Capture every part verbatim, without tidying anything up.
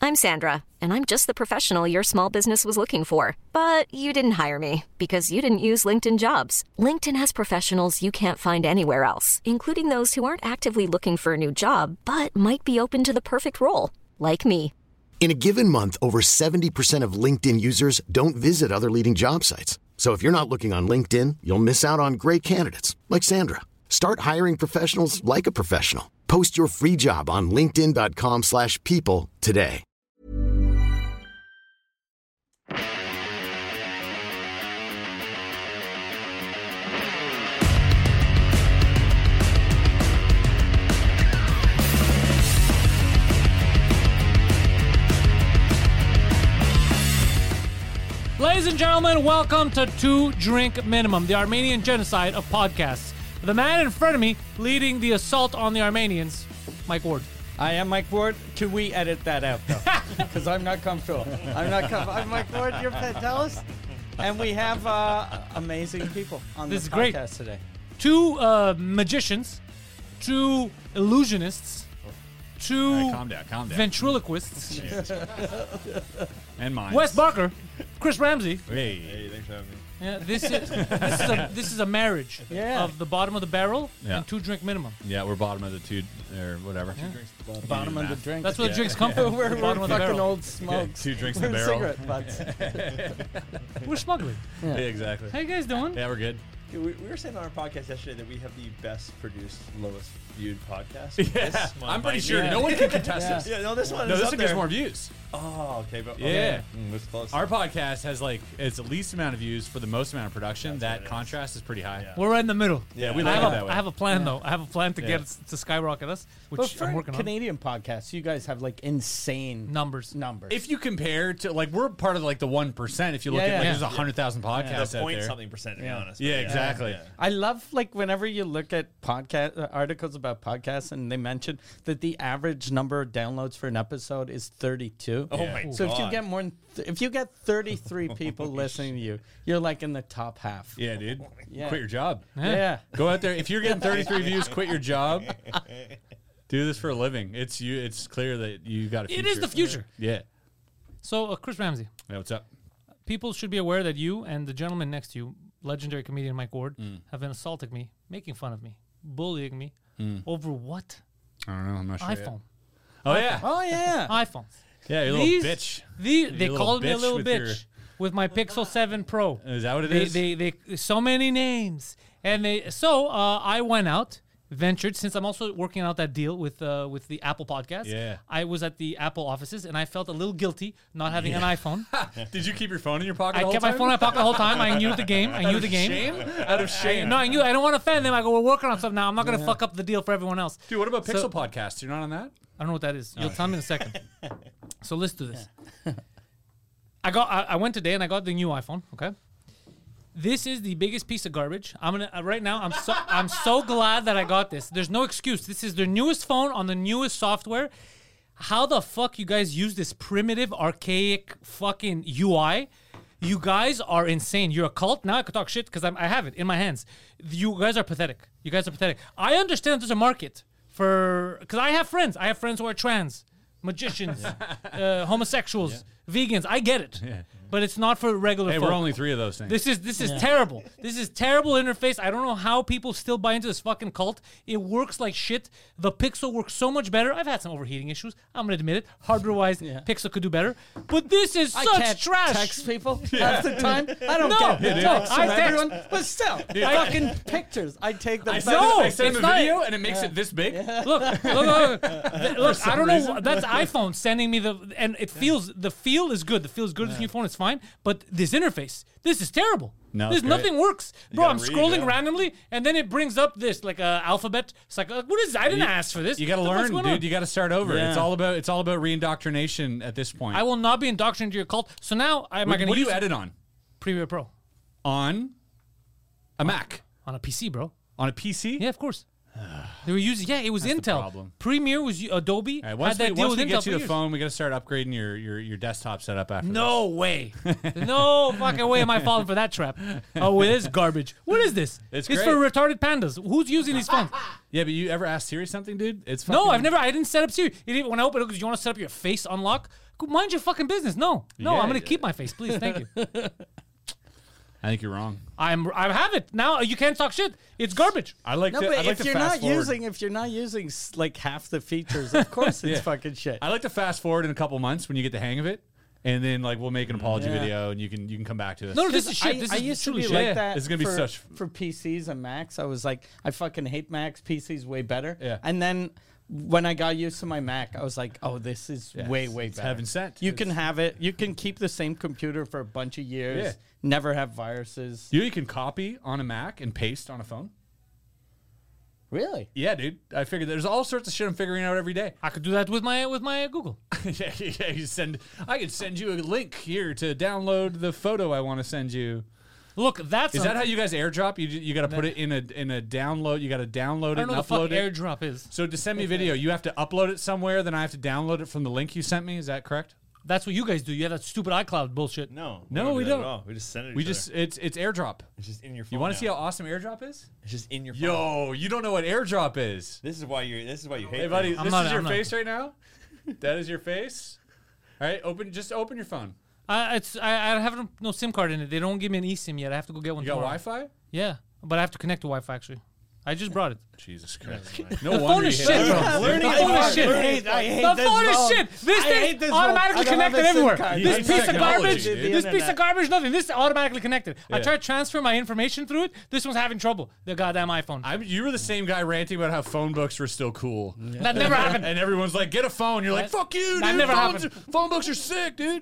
I'm Sandra, and I'm just the professional your small business was looking for. But you didn't hire me because you didn't use LinkedIn Jobs. LinkedIn has professionals you can't find anywhere else, including those who aren't actively looking for a new job, but might be open to the perfect role, like me. In a given month, over seventy percent of LinkedIn users don't visit other leading job sites. So if you're not looking on LinkedIn, you'll miss out on great candidates like Sandra. Start hiring professionals like a professional. Post your free job on linkedin dot com slash people today. Ladies and gentlemen, welcome to Two Drink Minimum, the Armenian genocide of podcasts. The man in front of me leading the assault on the Armenians, Mike Ward. I am Mike Ward. Can we edit that out, though? Because I'm not comfortable. I'm not comfortable. I'm Mike Ward. You're Pantelis. And we have uh, amazing people on This this is great. podcast today. Two uh, magicians, two illusionists, two All right, calm down, calm down. ventriloquists, And mine. Wes Barker, Chris Ramsey. Hey, hey, thanks for having me. Yeah, this is this is a this is a marriage Yeah. of the bottom of the barrel Yeah. and two drink minimum. Yeah, we're bottom of the two or whatever. Yeah. Two drinks at the bottom. Bottom You of do the math. drink. That's where the Yeah. drinks come from. we're the we're bottom of the fucking barrel. old smokes. Two drinks in We're the barrel. cigarette butts. We're smuggling. Yeah, exactly. How you guys doing? Yeah, we're good. Yeah, we, we were saying on our podcast yesterday that we have the best produced, lowest viewed podcast. Yeah, This one I'm pretty might sure be- no one can contest Yeah. this. Yeah, no, this one No, is this up one gets there. more views. Oh, okay, but Yeah. okay. Mm, it's close. Our podcast has like it's the least amount of views for the most amount of production. That's that what it is. contrast is pretty high. Yeah. We're right in the middle. Yeah, we I like have it a, that way. I have a plan though. I have a plan to Yeah. get us to skyrocket us, But which for I'm working Canadian podcasts, you guys have like insane on. Numbers. numbers. If you compare to like we're part of like the one percent. If you look Yeah, at like yeah. there's a hundred thousand podcasts the out point there. something percent to be Yeah. honest. Yeah, but exactly. yeah. I love like whenever you look at podcast uh, articles about podcasts and they mention that the average number of downloads for an episode is thirty-two. Oh my So god. if you get more than th- if you get thirty-three people listening to you, you're like in the top half. Yeah, dude. Yeah. Quit your job. Yeah. Yeah. Go out there. If you're getting thirty-three views, quit your job. Do this for a living. It's you. It's clear that you got a future. It is the future. Yeah. So, uh, Chris Ramsey, Yeah. What's up? people should be aware that you and the gentleman next to you, legendary comedian Mike Ward, Mm. have been assaulting me, making fun of me, bullying me Mm. over what? I don't know. I'm not sure. yet. iPhone. Oh yeah. Oh yeah. iPhones. Yeah. You're a These- little bitch. The, You're they a little called me a bitch little with bitch your- with my Pixel seven Pro. Is that what it they, is? They, they, so many names, and they. So uh, I went out, ventured. Since I'm also working out that deal with uh, with the Apple podcast. Yeah. I was at the Apple offices, and I felt a little guilty not having an iPhone. Did you keep your phone in your pocket? I the whole kept my time? phone in my pocket the whole time. I knew the game. I Out knew of the game. Shame? Out of shame. No, I knew. I don't want to offend them. I go, we're working on something now. I'm not going to fuck up the deal for everyone else. Dude, what about So- Pixel Podcast? You're not on that? I don't know what that is. You'll tell me in a second. So let's do this. I got. I, I went today and I got the new iPhone. Okay. This is the biggest piece of garbage. I'm gonna uh, right now. I'm so I'm so glad that I got this. There's no excuse. This is their newest phone on the newest software. How the fuck you guys use this primitive, archaic fucking U I? You guys are insane. You're a cult. Now I could talk shit because I have it in my hands. You guys are pathetic. You guys are pathetic. I understand there's a market for because I have friends. I have friends who are trans, magicians, uh, homosexuals, vegans. I get it, but it's not for regular. Hey, folk. we're only three of those things. This is this is terrible. This is terrible interface. I don't know how people still buy into this fucking cult. It works like shit. The Pixel works so much better. I've had some overheating issues. I'm gonna admit it. Hardware-wise, Pixel could do better. But this is I such can't trash. text people half the time. I don't No, get no, texts I from text- everyone, but still, fucking pictures. I take them. I back. send, No, I send it's them a not- video and it makes it this big. Look, look, look, look. Th- look I don't know. reason. That's iPhone sending me the, and it feels the feel is good. The feel is good. This new phone is fine, but this interface, this is terrible. No, this it's great. nothing works, bro. gotta I'm read, scrolling yeah. randomly, and then it brings up this like a alphabet. It's like, uh, what is? I didn't ask for this. You got to What the fuck's learn, going dude. on? You got to start over. Yeah. It's all about it's all about reindoctrination at this point. I will not be indoctrinated into your cult. So now, am I what going to what do use you edit on? Premiere Pro On a Mac, on a P C, bro? on a P C. Yeah, of course. They were using. Yeah, it was That's the Intel. problem. Premiere was Adobe. All right, once had that we, deal once with we Intel get for you the years. phone, we got to start upgrading your, your your desktop setup after. No way. No fucking way am I falling for that trap. Oh, it is garbage. What is this? It's It's great. for retarded pandas. Who's using these phones? this. Yeah, but you ever asked Siri something, dude? It's No, fucking- I've never. I didn't set up Siri. It even when I open it, because you want to set up your face unlock. Go mind your fucking business. No, no, Yeah, I'm gonna yeah. keep my face, please. Thank you. I think you're wrong. I'm I have it now. You can't talk shit. It's garbage. I like No, to. but I like if to you're fast not forward. using, if you're not using s- like half the features, of course it's Yeah. fucking shit. I like to fast forward in a couple months when you get the hang of it, and then like we'll make an apology Yeah. video, and you can you can come back to us. No, this 'Cause is shit. I, This I is used to truly be shit. like Yeah, that. it's gonna be for, such- for P Cs and Macs. I was like, I fucking hate Macs. P Cs way better. Yeah. And then when I got used to my Mac, I was like, oh, this is Yeah, way it's- way it's better. heaven sent. You It's- can have it. You can keep the same computer for a bunch of years. Yeah. Never have viruses. You know you can copy on a Mac and paste on a phone. Really? Yeah, dude. I figured there's all sorts of shit I'm figuring out every day. I could do that with my with my Google. yeah, yeah, you send. I could send you a link here to download the photo I want to send you. Look, that's Is a- that how you guys airdrop? You ju- you got to put it in a in a download. You got to download I it don't know and the fuck upload it. AirDrop is. So to send me video, you have to upload it somewhere. Then I have to download it from the link you sent me. Is that correct? That's what you guys do. You have that stupid iCloud bullshit. No, No, we do that don't. At all. We just send it. to We each just other. it's it's airdrop. It's just in your phone. You want to now. see how awesome airdrop is? It's just in your phone. Yo, you don't know what airdrop is. This is why you're. This is why you hate. Hey, buddy, me. I'm this not- is your I'm not. face right now. That is your face. All right, open. Just open your phone. I it's I, I have no- no SIM card in it. They don't give me an eSIM yet. I have to go get one. You got tomorrow. Wi-Fi? Yeah, but I have to connect to Wi-Fi actually. I just brought it. Jesus Christ! No The wonder phone you is hate shit, it. bro. Learning The phone is is shit. hard. I hate- I hate The this phone is phone. shit. This I hate thing this phone. automatically I don't have connected a SIM everywhere. card. This He piece hates of technology, garbage. dude. This piece internet. of garbage. Nothing. This is automatically connected. I Yeah. tried to transfer my information through it. This one's having trouble. The goddamn iPhone. I'm, you were the same guy ranting about how phone books were still cool. That never happened. And everyone's like, get a phone. You're like, That- fuck you, that dude. never Phones happened. are- phone books are sick, dude.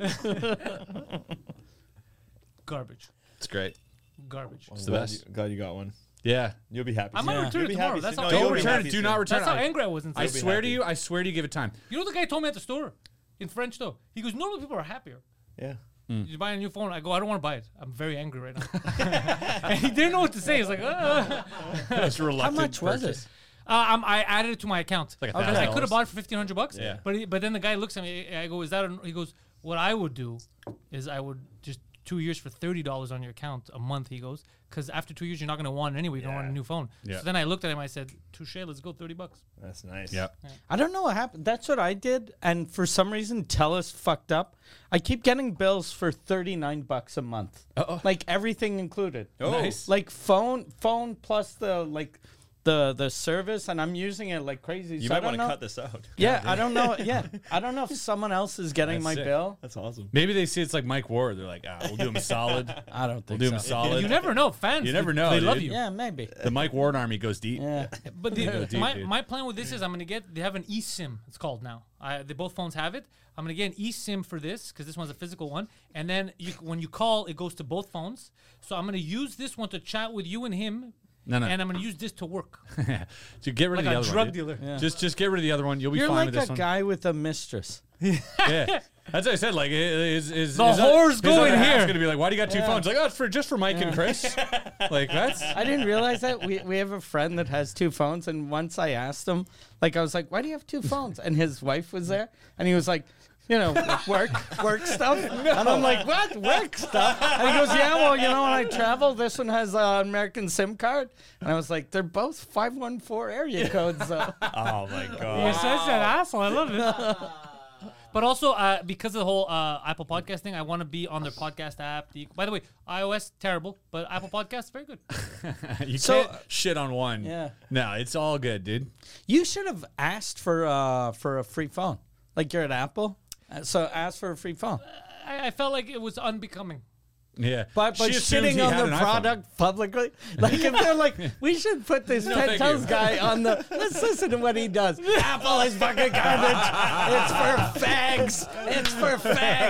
Garbage. It's great. Garbage. It's the glad best. You, glad you got one. Yeah. You'll be happy. I might soon. return You'll it be tomorrow. happy That's soon. how No, angry you'll Don't be return happy it. Do soon. not return That's how it. angry I was inside. I You'll be swear to happy. you, I swear to you, give it time. You know what the guy told me at the store in French though? He goes, normally people are happier. Yeah. You buy a new phone. I go, I don't want to buy it. I'm very angry right now. And he didn't know what to say. He's like, uh. It's a How reluctant much was purchase. it? Uh, um, I added it to my account. like a Because thousand I could have dollars. bought it for fifteen hundred bucks. Yeah. But he, but then the guy looks at me. I go, is that? A, he goes, what I would do is I would just two years for thirty dollars on your account a month. He goes, because after two years you're not going to want it anyway. You're going to want a new phone. Yeah. So then I looked at him. I said, touche. Let's go thirty bucks. That's nice. Yeah. I don't know what happened. That's what I did, and for some reason, Telus fucked up. I keep getting bills for thirty-nine bucks a month, Uh-oh. like everything included. Oh. Nice. Like phone, phone plus the like the the service, and I'm using it like crazy. You so I might don't want to know. cut this out. Yeah, I don't know. Yeah, I don't know if someone else is getting That's my sick. bill. That's awesome. Maybe they see it's like Mike Ward. They're like, ah, we'll do him a solid. I don't We'll think do him a so. solid. You never know. Fans. You never they- know, They love dude. you. Yeah, maybe. The Mike Ward army goes deep. Yeah. But the, Go deep, my, dude. my plan with this is I'm gonna get they have an eSIM. It's called now. I, they both phones have it. I'm gonna get an eSIM for this because this one's a physical one. And then you, when you call, it goes to both phones. So I'm gonna use this one to chat with you and him. No, no. And I'm gonna use this to work. So get rid Like of the a other drug one. dude. dealer. Just just get rid of the other one. You'll be You're fine like with a this one. guy with a mistress. Yeah. That's what I said. Like, is is The is whore's his going other half's here. Gonna be like, why do you got two phones? Like, oh, it's for just for Mike and Chris. Like that's I didn't realize that. We we have a friend that has two phones, and once I asked him, like, I was like, "Why do you have two phones?" And his wife was there, and he was like, "You know, work work stuff." And I'm like, "What work stuff?" And he goes, "Yeah, well, you know, when I travel, this one has an American SIM card." And I was like, "They're both five one four area codes, though." Oh my You're god. such an asshole. I love it. But also, uh, because of the whole uh, Apple Podcast thing, I want to be on their podcast app. The, by the way, iOS terrible, but Apple Podcast very good. you So- can't shit on one. Yeah. No, it's all good, dude. You should have asked for uh for a free phone, like you're at Apple. Uh, So ask for a free phone. I, I felt like it was unbecoming. Yeah. But but She assumed shitting he on had the an iPhone. product publicly, like if they're like, we should put this No, Ted thank Tells you. guy on the. Let's listen to what he does. Apple is fucking garbage. It's for fags. It's for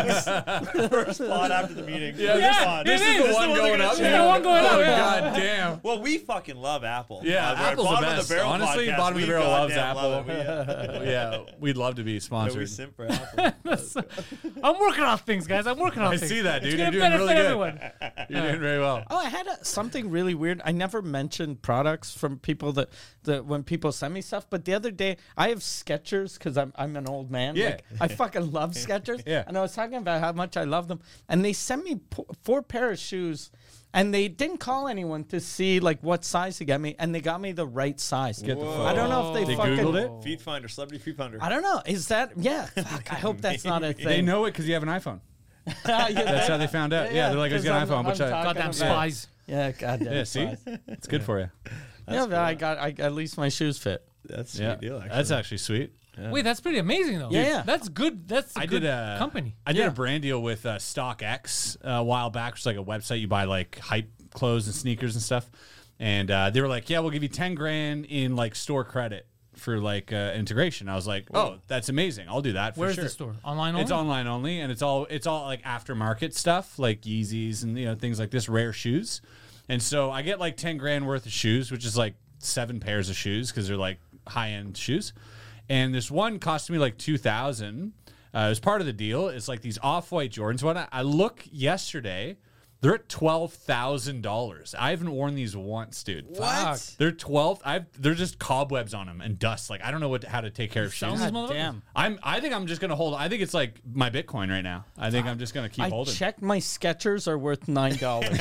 fags. First pod after the meeting. Yeah, Yeah, Pod. it This is. is This the is one the one going they're up. gonna share. The one going up, Oh yeah. god damn. Well, we fucking love Apple. Yeah, Uh, we're at Apple's the Bottom of best. Barrel Honestly, podcast. Bottom of the We Barrel loves goddamn Apple. love it. We, uh, Yeah, we'd love to be no, we sponsored. simp for Apple. I'm working on things, guys. I'm working on I things. see that, It's dude. gonna You're doing benefit really good. everyone. You're doing very well. Oh, I had a, something really weird. I never mentioned products from people that, that when people send me stuff. But the other day, I have Skechers because I'm I'm an old man. Yeah. Like, I fucking love Skechers. Yeah. And I was talking about how much I love them. And they sent me po- four pair of shoes. And they didn't call anyone to see like what size to get me, and they got me the right size. Get the Whoa. fuck I don't know if they, They fucking Googled it? Feet Finder, Celebrity Feet Finder. I don't know. Is that yeah? Fuck. I hope that's not a thing. They know it because you have an iPhone. Yeah, That's how they found out. Yeah, they're like, "Let's get an 'cause iPhone." I'm- Which I'm I, talking Goddamn about- spies. Yeah, goddamn. yeah, see, spies. it's good for you. Yeah, but I got I, at least my shoes fit. That's a sweet Yeah, deal, actually. that's actually sweet. Wait, that's pretty amazing though. Yeah, yeah. That's good. That's a I good did a company. I did Yeah. a brand deal with uh, StockX uh, a while back, which is like a website you buy like hype clothes and sneakers and stuff. And uh, they were like, "Yeah, we'll give you ten grand in like store credit for like uh, integration." I was like, "Oh, that's amazing! I'll do that for Where's sure." the store? Online only? It's online only, and it's all it's all like aftermarket stuff, like Yeezys and you know things like this, rare shoes. And so I get like ten grand worth of shoes, which is like seven pairs of shoes because they're like high end shoes. And this one cost me like two thousand. Uh, it was part of the deal. It's like these off white Jordans. What I, I look yesterday, they're at twelve thousand dollars. I haven't worn these once, dude. What? They're twelve. I've they're just cobwebs on them and dust. Like I don't know what how to take care of shoes. Selling these motherfuckers? Damn. I'm. I think I'm just gonna hold. I think it's like my Bitcoin right now. I think I'm just gonna keep I holding. checked my Skechers are worth nine dollars.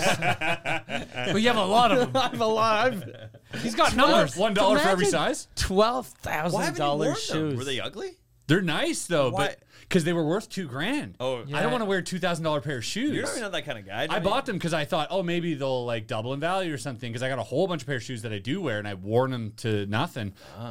But you have a lot of them. I have a lot. I've He's got numbers. One dollar for every Imagine size. twelve Why thousand haven't you worn dollars them? shoes. Were they ugly? They're nice though, Why- but because they were worth two grand. Oh, I Yeah. don't want to wear a two thousand dollar pair of shoes. You're not even that kind of guy. I bought them because I thought, oh, maybe they'll like double in value or something. Because I got a whole bunch of pair of shoes that I do wear, and I've worn them to nothing.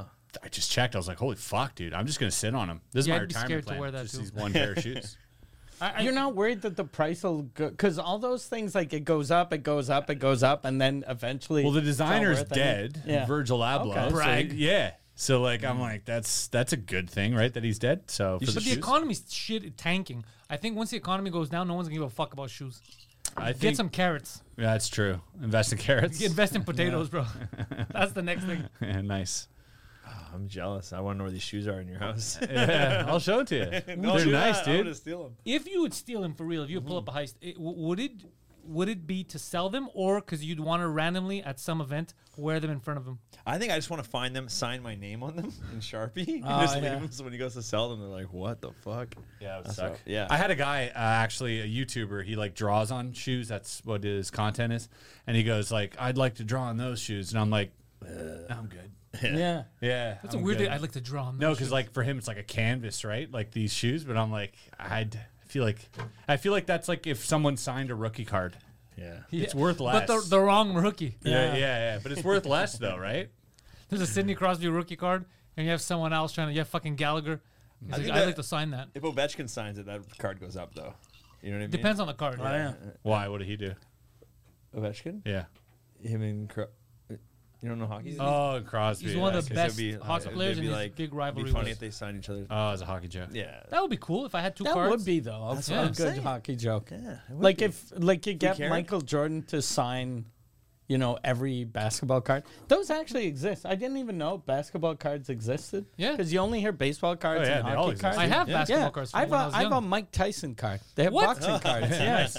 I just checked. I was like, holy fuck, dude! I'm just gonna sit on them. This is Yeah, my I'd be retirement scared to plan. wear that just too. these one pair of shoes. I, I, You're not worried that the price will go because all those things like it goes up, it goes up, it goes up, and then eventually. Well, the it's all designer's worth it. dead, Yeah. Virgil Abloh. Okay. So, Brag. yeah. So like, I'm like, that's that's a good thing, right? That he's dead. So for the but the shoes, economy's shit tanking. I think once the economy goes down, no one's gonna give a fuck about shoes. I think Get some carrots. yeah, that's true. Invest in carrots. Invest in potatoes, bro. That's the next thing. Yeah, nice. I'm jealous. I want to know where these shoes are in your house. Yeah, I'll show it to you. Don't They're do nice, that. I'm dude. gonna steal them. If you would steal them for real, if you would pull up a heist, it, w- would it would it be to sell them or because you'd want to randomly at some event wear them in front of them? I think I just want to find them, sign my name on them in Sharpie, and Oh, just yeah. leave them. So when he goes to sell them, they're like, "What the fuck?" Yeah, it would That's suck. what- yeah. I had a guy, uh, actually a YouTuber. He like draws on shoes. That's what his content is. And he goes like, "I'd like to draw on those shoes," and I'm like, uh, "I'm good." Yeah. Yeah, That's I'm a weird good. thing. I'd like to draw on. No, those because shoes. like for him, it's like a canvas, right? Like these shoes. But I'm like, I'd I feel like I feel like that's like if someone signed a rookie card. Yeah. It's worth less. but the, the wrong rookie. yeah, yeah, yeah. But it's worth less though, right? There's a Sidney Crosby rookie card, and you have someone else trying to. You have fucking Gallagher. He's I like, think I'd that- like to sign that. If Ovechkin signs it, that card goes up, though. You know what I mean? Depends on the card. Oh, yeah. Why? What did he do? Ovechkin. Yeah. Him and Cro- you don't know hockey. Oh, Crosby. He's one yeah, of the okay. best It'd be- hockey it'd players, be and his like- big It'd rivalry be funny was. if they signed each other. Oh, it's a hockey joke. Yeah. That would be cool if I had two That cards. would be though. That's a what I'm good saying. hockey joke. Yeah. it would Like be. if like you get cared? Michael Jordan to sign, you know, every basketball card. Those actually exist. I didn't even know basketball cards existed. Yeah. Because you only hear baseball cards Oh, yeah, and they all hockey exist. cards. I have Yeah. basketball yeah. cards. I From have, when a, I was I have young. a Mike Tyson card. They have What? boxing cards. Yes.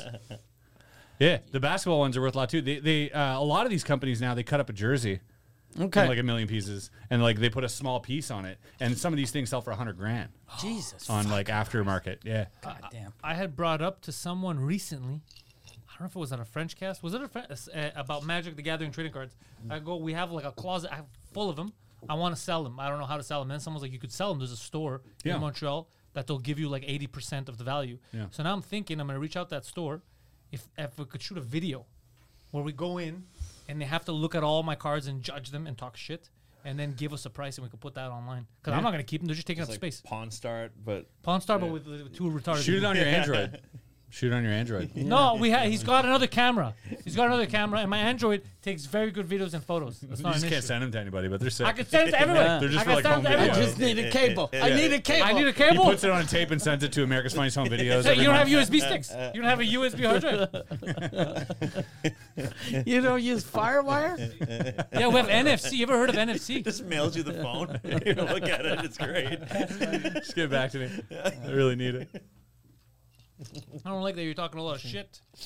Yeah, the basketball ones are worth a lot too. They, they, uh, a lot of these companies now they cut up a jersey Okay. in like a million pieces, and like they put a small piece on it, and some of these things sell for a hundred grand Jesus. on like aftermarket. Yeah, God damn. I had brought up to someone recently. I don't know if it was on a French cast. Was it a Fren- uh, about Magic the Gathering trading cards? I go, we have like a closet I have full of them. I want to sell them. I don't know how to sell them. And someone's like, you could sell them. There's a store Yeah. in Montreal that they'll give you like eighty percent of the value. Yeah. So now I'm thinking I'm gonna reach out to that store. If if we could shoot a video where we go in and they have to look at all my cards and judge them and talk shit. And then give us a price, and we could put that online. Because I'm not gonna keep them; they're just taking It's up like space. Pawn Start, but Pawn Star, but with, with two retarded. shoot it on your Android. Shoot it on your Android. No, we ha- he's got another camera. He's got another camera, and my Android takes very good videos and photos. That's You not just an can't use. send them to anybody, but they're sick. I can send it to everybody. Yeah. They're just I for, can like, send home it to I video. everybody. just need a cable. I need a cable. I need a He cable. puts it on a tape and sends it to America's Funniest Home Videos. Hey, every you don't month. have U S B sticks. You don't have a U S B hard drive. You don't use FireWire? Yeah, we have N F C. You ever heard of N F C? just mails you the phone. You look at it, it's great. Just get it back to me. I really need it. I don't like that you're talking a lot of shit.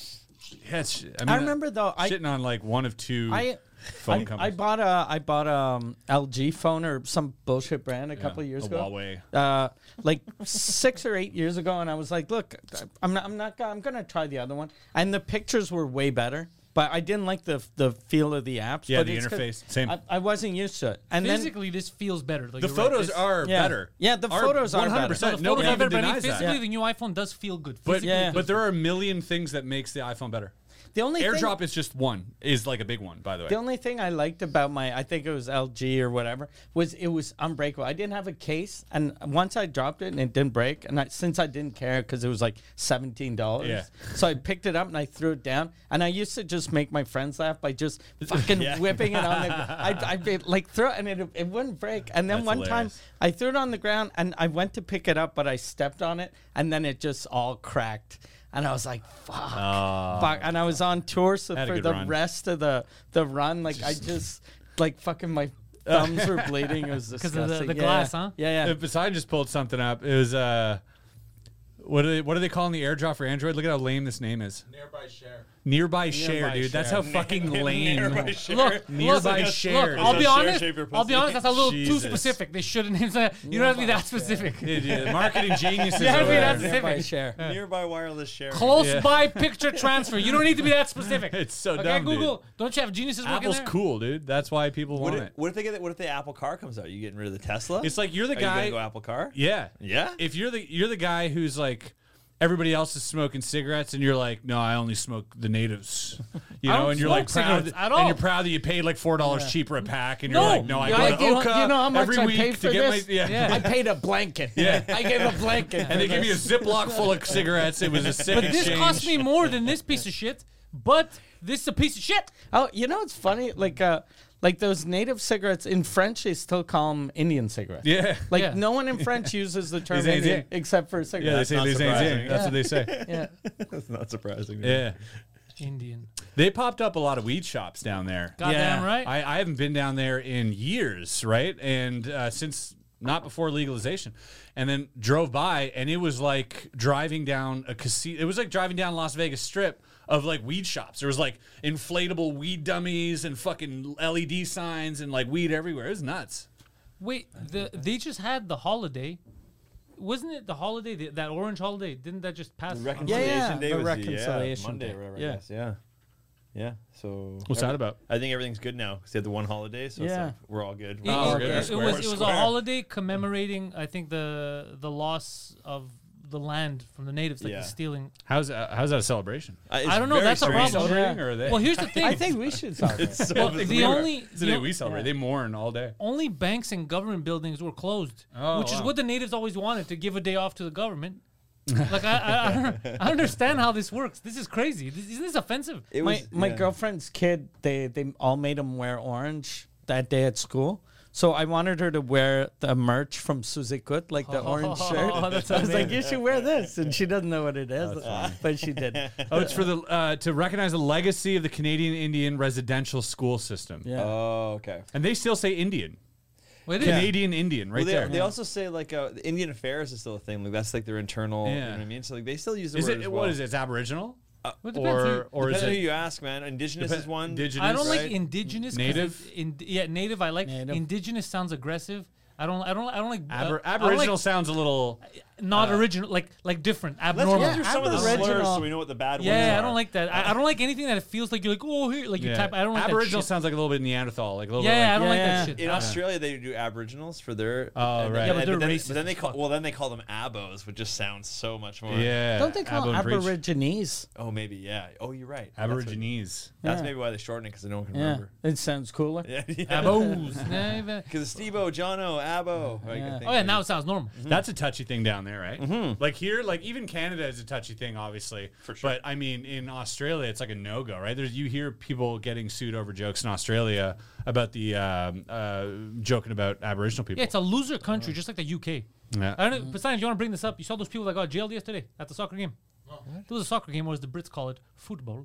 Yeah, it's, I, mean, I remember though. I shitting on like one of two I phone I, companies. I bought a I bought a um, L G phone or some bullshit brand a couple of years a ago. Huawei. Uh, like six or eight years ago, and I was like, "Look, I'm not, I'm not, gonna, I'm gonna try the other one." And the pictures were way better, but I didn't like the the feel of the apps. Yeah, but the it's 'cause interface, same. I, I wasn't used to it, and then Physically, this feels better. Like The you're right, photos this- are Yeah. better. Yeah, the Are photos are one hundred No, percent. the Nobody photos are even better, but I mean, denies that. physically, Yeah. the new iPhone does feel good. But Physically, Yeah. but there are a million things that makes the iPhone better. the only thing, AirDrop is just one. Is like a big one, by the way. The only thing I liked about my, I think it was L G or whatever, was it was unbreakable. I didn't have a case, and once I dropped it and it didn't break, and I, since I didn't care because it was like seventeen dollars, Yeah. so I picked it up and I threw it down. And I used to just make my friends laugh by just fucking whipping it on the. I I like throw it and it it wouldn't break. And then That's one hilarious. time I threw it on the ground and I went to pick it up, but I stepped on it and then it just all cracked. And I was like, fuck. fuck. And I was on tour, so Had a for good the run. rest of the, the run, like, I just, like, fucking my thumbs were bleeding. It was because disgusting. of the, the Yeah. glass, huh? Yeah, yeah. If Poseidon just pulled something up. It was uh, what are they? What are they calling the AirDrop for Android? Look at how lame this name is. Nearby share. Nearby share, Nearby dude. That's share. how fucking lame. Nearby share. Look, Nearby look, share. Look, I'll Does be that share honest. shape your I'll be pussy? honest. That's a little Jesus. too specific. They shouldn't. You don't have to be that specific. Dude, yeah, marketing geniuses Yeah, I over mean, there. that's- Nearby specific. share. Nearby wireless share. Close Yeah. by picture transfer. You don't need to be that specific. It's so okay, dumb, dude. Google. Don't you have geniuses working Apple's there? cool, dude. That's why people What want if, it. what if they get? What if the Apple car comes out? You getting rid of the Tesla? It's like you're the Are guy. you gonna go Apple car? Yeah. Yeah? If you're the you're the guy who's like everybody else is smoking cigarettes and you're like, no, I only smoke the natives. You I know, don't and you're smoke like proud cigarettes that- at and all. you're proud that you paid like four dollars cheaper a pack and No. you're like, no, I Yeah, go I to do- you, Oka know, you know how much every I week paid to for get this? my yeah. Yeah. I paid a blanket. Yeah. I gave a blanket. And they give me a Ziploc full of cigarettes. It was a sick But this exchange. cost me more than this piece of shit. But this is a piece of shit. Oh, you know what's funny? Like, uh, like those native cigarettes in French, they still call them Indian cigarettes. Yeah. Like Yeah. no one in French uses the term Les Indiens. Indian except for Yeah, they cigarettes. say not les surprising. Indiens. That's what they say. Yeah. That's not surprising. Yeah. Indian. They popped up a lot of weed shops down there. Goddamn Yeah. right. I, I haven't been down there in years, right? And uh, since not before legalization. And then drove by, and it was like driving down a casino. It was like driving down Las Vegas Strip of like weed shops. There was like inflatable weed dummies and fucking L E D signs and like weed everywhere. It was nuts. Wait, the they just had the holiday. Wasn't it the holiday, the, that orange holiday? Didn't that just pass? The on- reconciliation Yeah, day the was reconciliation the, yeah, Monday day. or whatever. Yeah. I guess. Yeah. Yeah. So What's that about? I think everything's good now because they had the one holiday, so it's Yeah. like we're all good. It, We're Oh, all it- good. it- We're it square. was We're it was a square. holiday commemorating, I think, the the loss of the land from the natives, like Yeah. the stealing. How's uh, how's that a celebration? Uh, it's I don't know, very that's a strange. problem. Celebrating or are they? Well, here's the thing. I think we should celebrate. So Well, bizarre. the only It's the the day o- we celebrate. They mourn all day. only banks and government buildings were closed, Oh, which is wow. what the natives always wanted, to give a day off to the government. Like I, I, I, don't, I understand how this works. This is crazy. This, isn't this offensive? It my was- my yeah. girlfriend's kid, they they all made him wear orange that day at school. So I wanted her to wear the merch from Suzikut, like the orange shirt. Oh, that's I was like, amazing. you should wear this, and she doesn't know what it is, but she did. Oh, it's for the uh, to recognize the legacy of the Canadian Indian residential school system. Yeah. Oh, okay. And they still say Indian. Wait, it is. Canadian Indian, right well, they, there. they also say like uh, the Indian Affairs is still a thing. Like that's like their internal. You know Yeah. what I mean? So like they still use the is word it as what well. is it? It's Aboriginal? Well, it depends or who- or is Depends on who it you ask, man. Indigenous is one. indigenous? I don't like right? indigenous. 'cause Native? it- In, yeah, native. I like Native. indigenous. Sounds aggressive. I don't. I don't. I don't like uh, Aber- I don't Aboriginal like sounds a little. not original. Like like different. Let's Abnormal. go through some of the Aboriginal- slurs so we know what the bad ones are. Yeah, I don't like that. I, I don't like anything that it feels like you're like, oh, here, like you Yeah. type. I don't like Aboriginal that shit. sounds like a little bit Neanderthal, like a little Yeah, I bit don't like, like Yeah. that shit. In I- Australia, they do Aboriginals for their. Oh, and- right. and- Yeah, but and they're then, racist but then they as call fuck. well, then they call them abos, which just sounds so much more. yeah. Don't they call Abo them and Breach. Aborigines? Oh, maybe yeah. Oh, you're right. That's, what, Aborigines? that's Yeah. maybe why they shorten it because no one can Yeah, remember. it sounds cooler. Yeah. Abos. Yeah, even- Because Steve-O, Jono, Abo. Like, I Yeah. think Oh yeah, they- now it sounds normal. That's a touchy thing down there, right? Mm-hmm. Like here, like even Canada is a touchy thing, obviously. For sure. But I mean, in Australia, it's like a no go, right? There's you hear people getting sued over jokes in Australia about the um, uh, joking about Aboriginal people. Yeah, it's a loser country, just like the U K. Yeah. I don't know. Besides, you want to bring this up? You saw those people that got jailed yesterday at the soccer game. There was a soccer game, or as the Brits call it, football.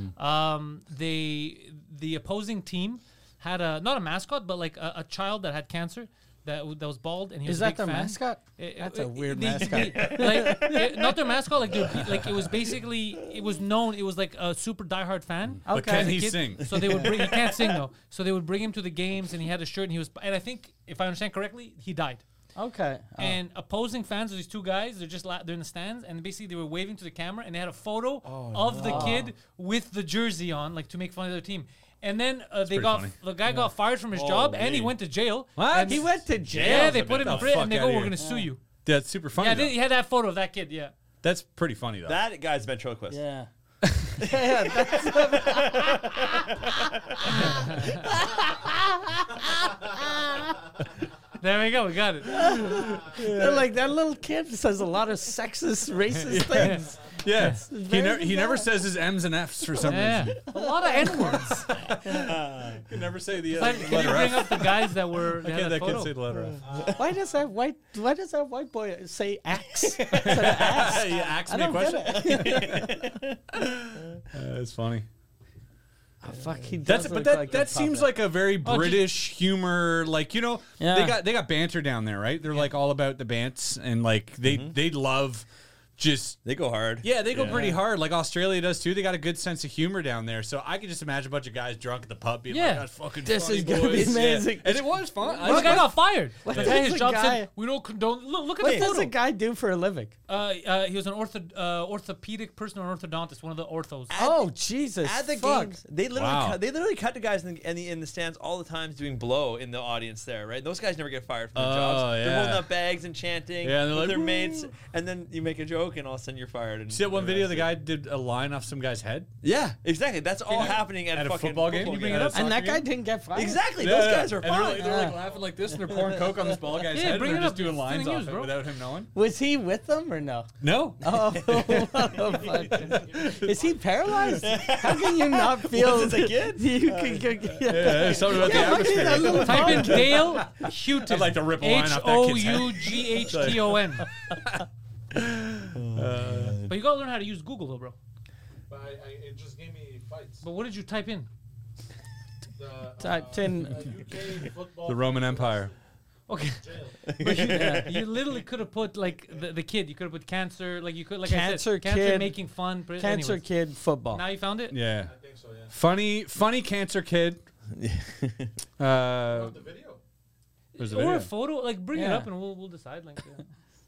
Um, they the opposing team had a not a mascot, but like a, a child that had cancer. that w- that was bald, and he was Is a that big their fan. mascot? It- That's it- a weird they- mascot. they- like it- not their mascot, like their, like it was basically it was known. It was like a super diehard fan. But Okay. can As a he kid. sing? So they would bring. He can't sing though. So they would bring him to the games, and he had a shirt, and he was. And I think, if I understand correctly, he died. Okay. Oh. And opposing fans of these two guys, they're just la- they're in the stands, and basically they were waving to the camera, and they had a photo of the kid with the jersey on, like to make fun of their team. And then uh, they pretty got funny. the guy got fired from his job, and he Holy. went to jail. What? And He went to jail. Yeah, they put him in the prison, fuck and they outta go, "We're here." gonna sue you." That's super funny. Yeah, though. they, he had that photo of that kid. Yeah. That's pretty funny though. That guy's ventriloquist. Yeah. yeah, that's There we go. We got it. they're like that little kid says a lot of sexist, racist things. yeah, he very never he never bizarre. says his M's and F's for some Yeah, reason. a lot of N words. He can never say the uh, Can you bring up the guys that were? They Okay, had that that kid photo? say the letter F. Why does that white? Why does that white boy say axe? you asked I me a don't question. get it. Uh, it's funny. Oh, fuck, he That's does but look that like a that seems puppet. like a very Oh, British humor, like you know Yeah. they got they got banter down there, right? They're like all about the bants and like they they love just They go hard. yeah they go pretty hard, like Australia does too. They got a good sense of humor down there, so I could just imagine a bunch of guys drunk at the pub being Yeah. like, "That's fucking This funny, is gonna be boys." Yeah. amazing. And it was fun. I The was guy like, got fired. The does guy, his the job guy- said, "We don't condone." Look, look at What the does photo. a guy do for a living? Uh, uh, he was an ortho, uh, orthopedic person or orthodontist, one of the orthos. Oh Jesus! At the fuck. games, they literally Wow. cut, they literally cut the guys in the, in the in the stands all the times doing blow in the audience there, right? Those guys never get fired from their Oh, jobs. They're yeah. holding up bags and chanting Yeah, and they're with like, their "Woo." mates, and then you make a joke, and all of a sudden you're fired. And see that one the video rest the is- guy did a line off some guy's head? Yeah, exactly. That's all happening at, At a fucking football game? You bring it game. up? And that Soccer guy game? didn't get fired. Exactly. Yeah, Those yeah. guys are and they're, like, fine. they're like Yeah. laughing like this, and they're pouring coke on this ball guy's Yeah, head, and bring they're it just up. doing It's lines the off news, it bro. without him knowing. Was he with them or no? No, Oh, is he paralyzed? How can you not feel Was it a kid? You can go, yeah. yeah, there's something about Yeah, the look at that atmosphere. little Type in monkey. Dale Houghton. I'd like to rip a line H off that O kid's head. U G H T O N. But you gotta learn how to use Google, though, bro. But I, I, it just gave me fights. But what did you type in? The, Typed in- uh, U K football The Roman Empire. Okay, jail. but you, you literally could have put like the, the kid. You could have put cancer. Like you could, like I Cancer said, cancer kid. making fun. But Cancer anyways. kid football. Now you found it. Yeah, I think so, yeah. funny, funny cancer kid. Uh, The video. there's a Or video. a photo. Like bring it Yeah. up and we'll we'll decide. Like, yeah.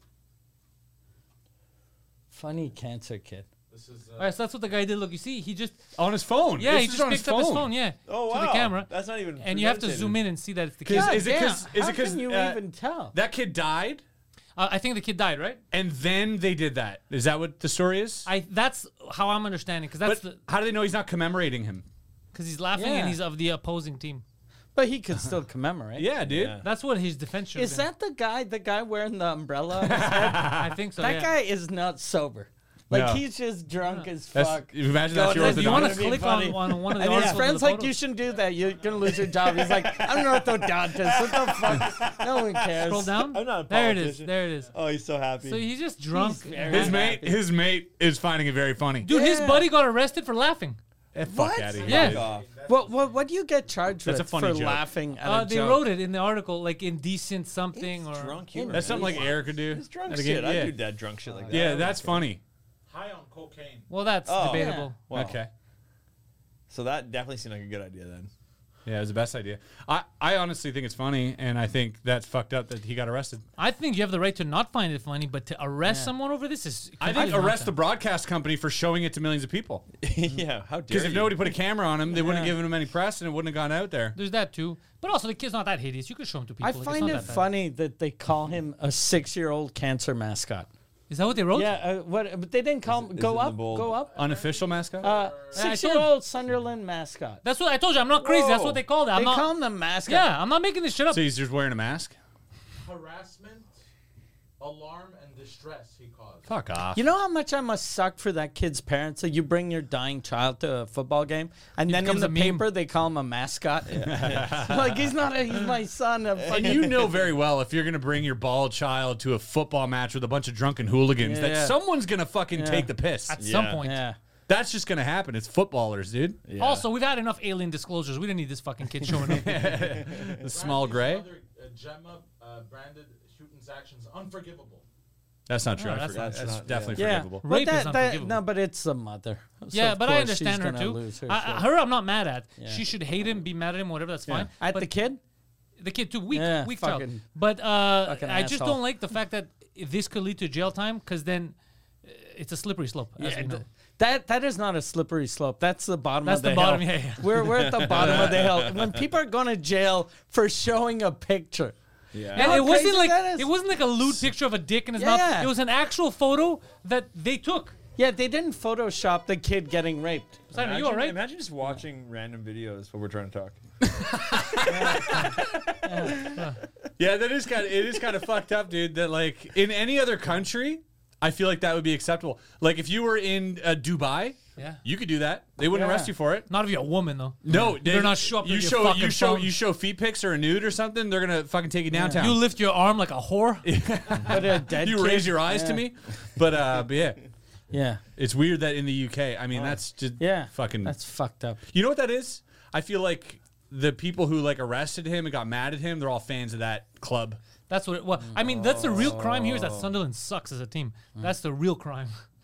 Funny cancer kid. This is. All Uh, right, so that's what the guy did. Look, you see, he just on his phone. yeah, This he is just on picked up his phone. Yeah, Oh to wow, the camera, That's not even. and you have to premeditated. zoom in and see that it's the kid. Is, God is it damn, because is how it because can you uh, even tell? that kid died Uh, I think the kid died, right? and then they did that? Is that what the story is? I that's how I'm understanding because that's but the how do they know he's not commemorating him? because he's laughing Yeah. and he's of the opposing team. But he could still commemorate. Yeah, dude. Yeah. That's what his defense should Is have that the guy? The guy wearing the umbrella? on his head? been. I think so. That yeah. guy is not sober. Like No. he's just drunk as That's, fuck. imagine Go that's your on, You want to That'd be click funny. on, on one of the And his articles of friends the like, photo. you shouldn't do that. You're gonna lose your job. He's like, I'm an orthodontist. What the fuck? No one cares. Scroll down. I'm not a there it is. politician. There it is. Oh, he's so happy. So he's just drunk. He's very his And- mate. His mate is finding it very funny. Dude, his Yeah. buddy got arrested for laughing. Get the What? fuck out of here. Yeah. dude. Fuck off. What what what do you get charged That's a with funny for joke. laughing at Uh, a they joke? wrote it in the article, like indecent something or drunk humor. That's something like Eric could do. It's drunk At a shit. game. I Yeah, do that drunk shit like that. yeah, that's funny. high on cocaine. Well, that's Oh. debatable. Wow. Okay. So that definitely seemed like a good idea then. Yeah, it was the best idea. I, I honestly think it's funny, and I think that's fucked up that he got arrested. I think you have the right to not find it funny, but to arrest someone over this is. I think completely arrest nonsense. the broadcast company for showing it to millions of people. yeah, how dare Because if you. nobody put a camera on him, they wouldn't have given him any press, and it wouldn't have gone out there. There's that too, but also the kid's not that hideous. You could show him to people. I Like, it's find not it that bad. funny that they call him a six-year-old cancer mascot. Is that what they wrote? Yeah, uh, what? But they didn't call him. is Go it the up, bold- go up. Unofficial mascot? Uh, I told six-year-old Sunderland mascot. That's what I told you. I'm not crazy. That's Whoa. what they called it. I'm They not. call him the mascot. Yeah, I'm not making this shit up. so he's just wearing a mask? Harassment, alarm, and distress, he caused. Fuck off. You know how much I must suck for that kid's parents? That you bring your dying child to a football game, and then in becomes the a meme. paper they call him a mascot. Like he's not. A, he's my son. A and fucking, you know very well if you're going to bring your bald child to a football match with a bunch of drunken hooligans Yeah, that yeah. someone's going to fucking Yeah. take the piss. At some Yeah. point. yeah. That's just going to happen. It's footballers, dude. Yeah. Also, we've had enough alien disclosures. We didn't need this fucking kid showing up. The small His gray. mother, uh, Gemma uh, uh, branded Houghton's actions unforgivable. That's not true. No, I that's forgot. not- That's not- definitely Yeah, forgivable. but Rape is that, that, unforgivable. no, but it's the mother. So Yeah, of but I course she's understand her gonna too. lose her I, shit. her, I'm not mad at. Yeah. She should hate him, be mad at him, whatever. That's fine. At but the kid? the kid too, weak, Yeah, weak child. fucking- But uh, fucking I just asshole. don't like the fact that this could lead to jail time because then uh, it's a slippery slope. As Yeah, we know. th- that that is not a slippery slope. That's the bottom That's of the, the bottom, hill. yeah, yeah. We're we're at the bottom of the hill. When people are going to jail for showing a picture. Yeah. And how it wasn't crazy like that is? it wasn't like a lewd picture of a dick in his Yeah. mouth. It was an actual photo that they took. Yeah, they didn't Photoshop the kid getting raped. Simon, are you Imagine- all right? Imagine just watching random videos while we're trying to talk. Yeah, that is kind of it is kind of fucked up, dude. That like in any other country, I feel like that would be acceptable. Like if you were in uh, Dubai, Yeah. you could do that. They wouldn't Yeah. arrest you for it. Not if you're a woman though. No, you better not show up You with your show fucking you show phone. you show feet pics or a nude or something. They're gonna fucking take you downtown. You lift your arm like a whore. But a dead You kid, raise your eyes yeah. to me, but uh, but yeah, Yeah. it's weird that in the U K. I mean, that's just Yeah. fucking. That's fucked up. You know what that is? I feel like the people who like arrested him and got mad at him, they're all fans of that club. That's what. It, well, I mean, that's the real crime here is that Sunderland sucks as a team. That's the real crime.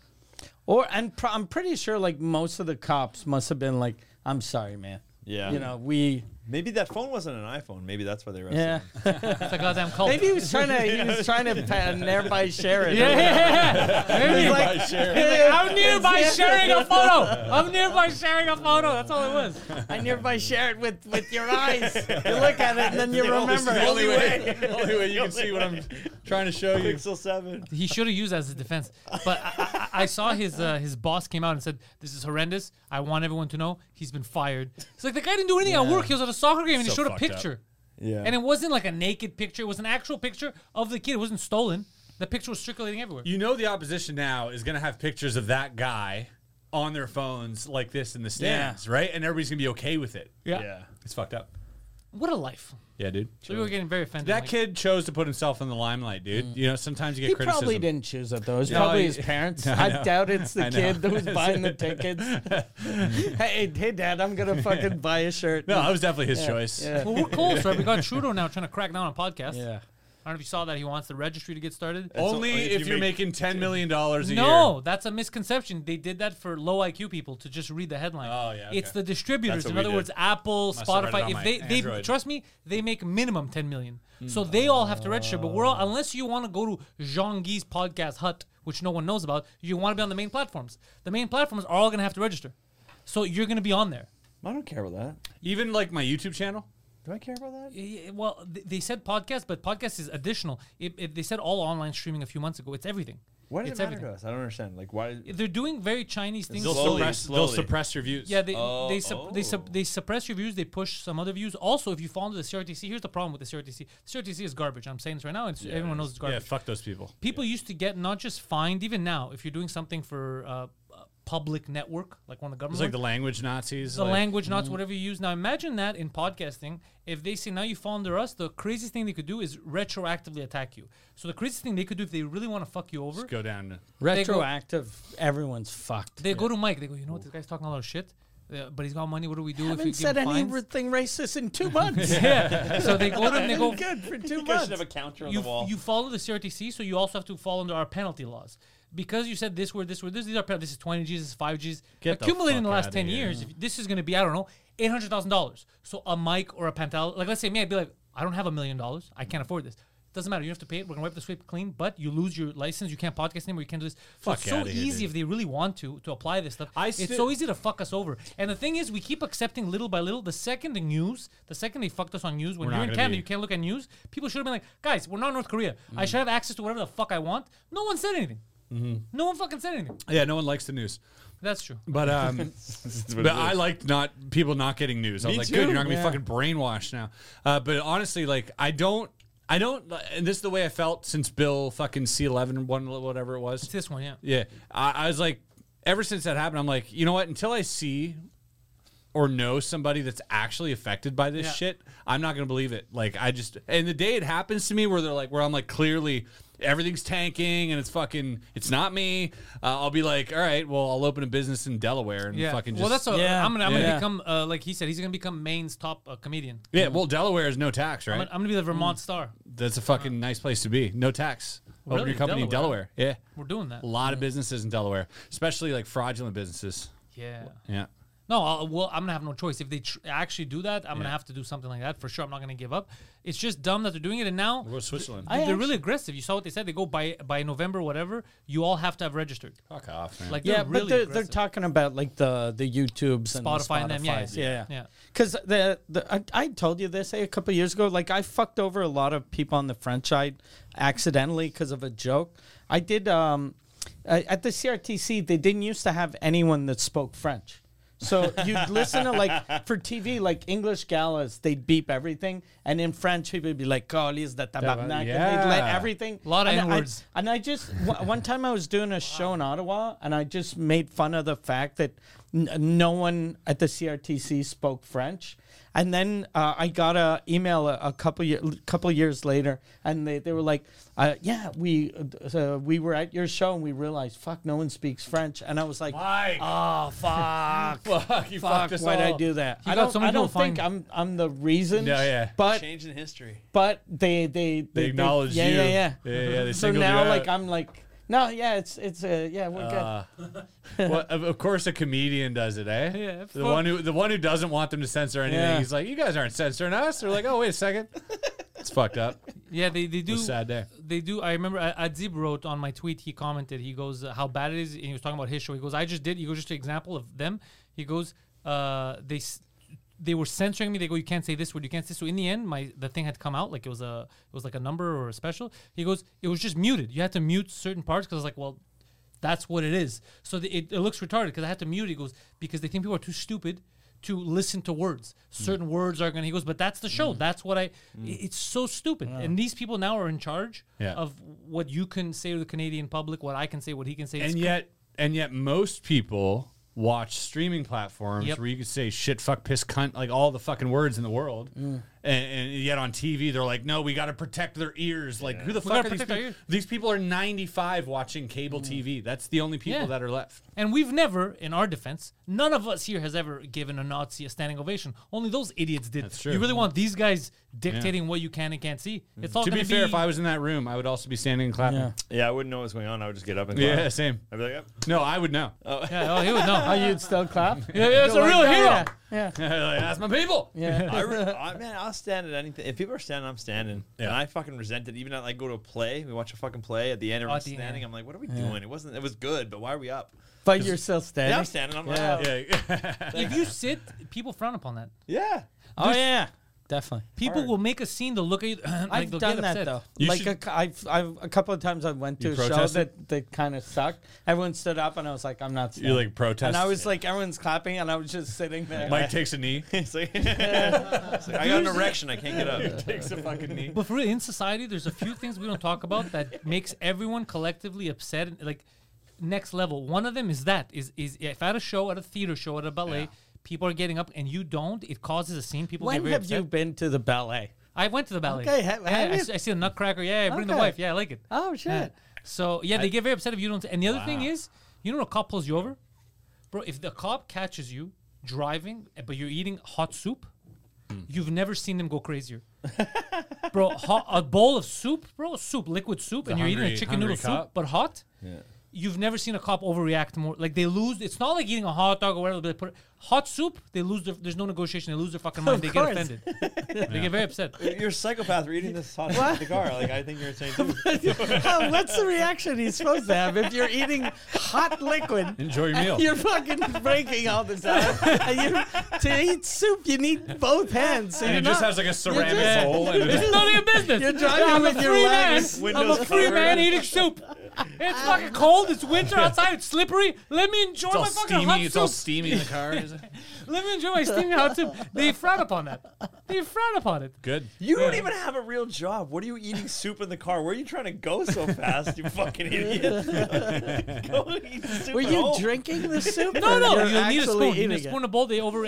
Or and pr- I'm pretty sure like most of the cops must have been like, "I'm sorry, man. Yeah. You know, we Maybe that phone wasn't an iPhone. Maybe that's why they arrested yeah." him. It's a goddamn cult. Maybe he was trying to he was trying to pa- nearby share it. Yeah, yeah, yeah. Maybe. He's like, I'm nearby sharing a photo. I'm nearby sharing a photo. That's all it was. I nearby share it with, with your eyes. You look at it and then you This is remember. the only way, the only way you can see what I'm trying to show you. Pixel seven. He should have used that as a defense. But I, I, I saw his uh, his boss came out and said, "This is horrendous. I want everyone to know he's been fired." It's like the guy didn't do anything at work. He was at a soccer game and he So showed a fucked up. picture. Yeah. And it wasn't like a naked picture. It was an actual picture of the kid. It wasn't stolen. The picture was circulating everywhere. You know the opposition now is going to have pictures of that guy on their phones like this in the stands, right? And everybody's going to be okay with it. Yeah. yeah. It's fucked up. What a life. Yeah, dude. So we were getting very offended. That Mike. kid chose to put himself in the limelight, dude. You know, sometimes you get He criticism. probably didn't choose it though. It's No, probably he- his parents. I I, know. doubt it's the I know. kid that was buying the tickets. hey, hey, Dad, I'm gonna fucking buy a shirt. No, that was definitely his choice. Yeah. Well, we're close, right? We got Trudeau now trying to crack down on podcasts. Yeah. I don't know if you saw that. He wants the registry to get started. Only So, if if, you you're make- making ten million dollars a No, year. that's a misconception. They did that for low I Q people to just read the headline. Oh, yeah, It's okay. the distributors. That's what In we other did. words, Apple, Must have read it Spotify. on If my they, they Android. trust me, they make minimum ten million. So they all have to register. But we're all, unless you want to go to Jean Guy's podcast hut, which no one knows about, you want to be on the main platforms. The main platforms are all going to have to register. So you're going to be on there. I don't care about that. Even like my YouTube channel. Do I care about that? Yeah, well, th- they said podcast, but podcast is additional. It, it, they said all online streaming a few months ago. It's everything. Why does it's it matter everything. to us? I don't understand. Like, why? They're doing very Chinese things. They'll Slowly, suppress. They'll slowly. suppress your views. Yeah, they Oh, they sup- they sup- oh. they suppress your views. They push some other views. Also, if you fall into the C R T C, here's the problem with the C R T C. The C R T C is garbage. I'm saying this right now. It's, everyone knows it's Yeah, garbage. fuck those people. People used to get not just fined, even now, if you're doing something for uh, a public network, like one of the government. It's like the ones, language Nazis. the like, language, not whatever you use. Now imagine that in podcasting. If they say now you fall under us, the craziest thing they could do is retroactively attack you. So the craziest thing they could do if they really want to fuck you over, Just go down. to- Retroactive. Everyone's fucked. they go to Mike. They go, you know what, this guy's talking a lot of shit, uh, but he's got money. What do we do I if haven't we give said him fines? anything racist in two months. Yeah. So they go to and they go. Good for two You guys months. should have a counter on You, the wall. you follow the C R T C, so you also have to fall under our penalty laws. Because you said this word, this word, this, these are penalties. This is twenty G's, this is five G's. Get the Accumulated in the fuck last outta ten here. years, if this is going to be, I don't know, eight hundred thousand dollars. So a mic or a Pentel, like let's say me, I'd be like, I don't have a million dollars. I can't afford this. Doesn't matter. You have to pay it. We're going to wipe the sweep clean, but you lose your license. You can't podcast anymore. You can't do this. So Fuck it's so outta here, easy dude. if they really want to, to apply this stuff. I it's sti- so easy to fuck us over. And the thing is, we keep accepting little by little. The second the news, the second they fucked us on news, when We're you're not in gonna Canada, be- you can't look at news. People should have been like, guys, we're not North Korea. I should have access to whatever the fuck I want. No one said anything. No one fucking said anything. Yeah, no one likes the news. That's true. But um, but I liked not people not getting news. I was Me like, too, good, you're not gonna yeah. be fucking brainwashed now. Uh, but honestly, like, I don't, I don't, and this is the way I felt since Bill fucking C eleven one whatever it was. It's this one, yeah. Yeah, I, I was like, ever since that happened, I'm like, you know what? Until I see or know somebody that's actually affected by this Yeah. shit, I'm not gonna believe it. Like I just, and the day it happens to me, where they're like, where I'm like, clearly everything's tanking and it's fucking, it's not me. Uh, I'll be like, all right, well, I'll open a business in Delaware and Yeah. fucking just. well, that's a, Yeah. I'm gonna I'm Yeah. gonna become uh, like he said he's gonna become Maine's top uh, comedian. yeah. Well, Delaware is no tax, I'm, right? gonna, I'm gonna be the Vermont Star. That's a fucking nice place to be. No tax. Open Really? your company in Delaware? Delaware. Yeah. We're doing that. A lot of businesses in Delaware, especially like fraudulent businesses. Yeah. Yeah. No, I'll, well, I'm gonna have no choice. If they tr- actually do that, I'm Yeah. gonna have to do something like that for sure. I'm not gonna give up. It's just dumb that they're doing it, and now We'll go to Switzerland. they're I really aggressive. You saw what they said. They go by by November, whatever. You all have to have registered. Fuck off, man. Like Yeah, they're but really they're, they're aggressive. talking about like the the YouTubes and Spotify and the them, yeah, Spotifys. yeah, yeah, yeah. Because the, the I, I told you this eh, a couple of years ago. Like I fucked over a lot of people on the French side accidentally because of a joke. I did um uh, at the C R T C. They didn't used to have anyone that spoke French. So you'd listen to like for T V, like English galas, they'd beep everything, and in French people would be like "Colis de tabarnak," and they'd let Yeah. everything. A lot of and I- N-words. and I just w- one time I was doing a show in Ottawa, and I just made fun of the fact that n- no one at the C R T C spoke French. And then uh, I got a email a, a couple year, couple years later, and they, they were like, uh, "Yeah, we uh, we were at your show, and we realized, fuck, no one speaks French." And I was like, Mike. "Oh fuck, Fuck, you fuck, fucked us why'd I all. do that?" You I got don't, so many I don't people think find- I'm I'm the reason. Yeah, yeah. But Change in history. but they they they, They acknowledge yeah, you. Yeah, yeah, Yeah, yeah, they So singled you now, out. like, I'm like, no, yeah, it's it's uh, yeah, we're Uh, well, of, of course, a comedian does it, eh? Yeah, The fuck. one who the one who doesn't want them to censor anything. Yeah. He's like, you guys aren't censoring us. They're like, oh, wait a second. It's fucked up. Yeah, they, they It do. was a sad day. They do. I remember uh, Adib wrote on my tweet. He commented. He goes, uh, "How bad it is." And he was talking about his show. He goes, "I just did." He goes, "Just an example of them." He goes, uh, "They s- they were censoring me. They go, you can't say this word. You can't say." So in the end, my the thing had come out like it was a it was like a number or a special. He goes, "It was just muted. You had to mute certain parts because I was like, well, that's what it is." So the, it, it looks retarded because I had to mute it. He goes, because they think people are too stupid to listen to words. Certain words are gonna. He goes, but that's the show. That's what I. i- It's so stupid. And these people now are in charge Yeah. of what you can say to the Canadian public, what I can say, what he can say. It's And yet, and yet, most people watch streaming platforms Yep. where you could say shit, fuck, piss, cunt, like all the fucking words in the world. Mm. And, and yet on T V, they're like, no, we got to protect their ears. Like, who the We fuck gotta are these protect our people? ears. These people are ninety-five watching cable T V. That's the only people Yeah. that are left. And we've never, in our defense, none of us here has ever given a Nazi a standing ovation. Only those idiots did. That's true. You really want these guys dictating what you can and can't see? It's all To be gonna fair, if I was in that room, I would also be standing and clapping. Yeah. Yeah, I wouldn't know what's going on. I would just get up and Yeah, clap. same. I'd be like, "Yep." No, I would know. yeah, oh, he would know. Oh, you'd still clap? yeah, yeah, it's a You're real like, hero. yeah, Yeah. Like, That's my people. Yeah. I, re- I man, I'll stand at anything. If people are standing, I'm standing. Yeah. And I fucking resent it. Even at like go to a play, we watch a fucking play. At the end, everyone's the end. standing. I'm like, what are we doing? It wasn't. It was good, but why are we up? But you're still standing. Yeah, I'm standing. I'm Yeah. like, oh. Yeah. If you sit, people frown upon that. yeah. Oh yeah, definitely. People Hard. will make a scene. They'll look at you. like I've they'll done get that upset. though. You like should- a, cou- I've, I've, a couple of times I went to You a show protested? that, that kind of sucked. Everyone stood up and I was like, I'm not. You like standing. protest. And I was like, everyone's clapping and I was just sitting there. Mike takes a knee. It's like, it's like, I got an erection. I can't get up. takes a fucking knee. But for real, in society, there's a few things we don't talk about that makes everyone collectively upset. and, Like next level. One of them is that is is if at a show, at a theater show, at a ballet, people are getting up and you don't, it causes a scene. People get When very have upset. you been to the ballet? I went to the ballet. Okay, ha- Yeah, have I, you? s- I see the Nutcracker. Yeah, I bring the Okay. wife. Yeah, I like it. Oh shit. Yeah. So yeah, they get very upset if you don't. And the other thing is, you know, when a cop pulls you over, bro. If the cop catches you driving, eh, but you're eating hot soup, you've never seen them go crazier, bro. Hot, a bowl of soup, bro, soup, liquid soup, and you're eating a hungry- chicken noodle hungry cop. soup, but hot. You've never seen a cop overreact more. Like they lose. It's not like eating a hot dog or whatever. They put hot soup. They lose. Their, there's no negotiation. They lose their fucking mind. They course. get offended. They get very upset. You're a psychopath. We're eating this hot dog in the car. Like I think you're saying too. Oh, what's the reaction he's supposed to have if you're eating hot liquid? Enjoy your meal. You're fucking breaking all the time. And you, to eat soup, you need both hands. So And you're it just not- has like a ceramic just- bowl. And It's it's none of your business. You're driving I'm with a your free man. legs. I'm a Windows free covered. man eating soup. It's fucking cold. It's winter outside. It's slippery. Let me enjoy all my fucking steamy. hot It's soup. all steamy in the car. Let me enjoy my steaming hot soup. They frown upon that. They frown upon it. Good. You don't even have a real job. What are you eating soup in the car? Where are you trying to go so fast? You fucking idiot. Go eat soup Were at you home. drinking the soup? No, or no. you're You need a actually spoon. You need a eating spoon it? of bowl. They overreact.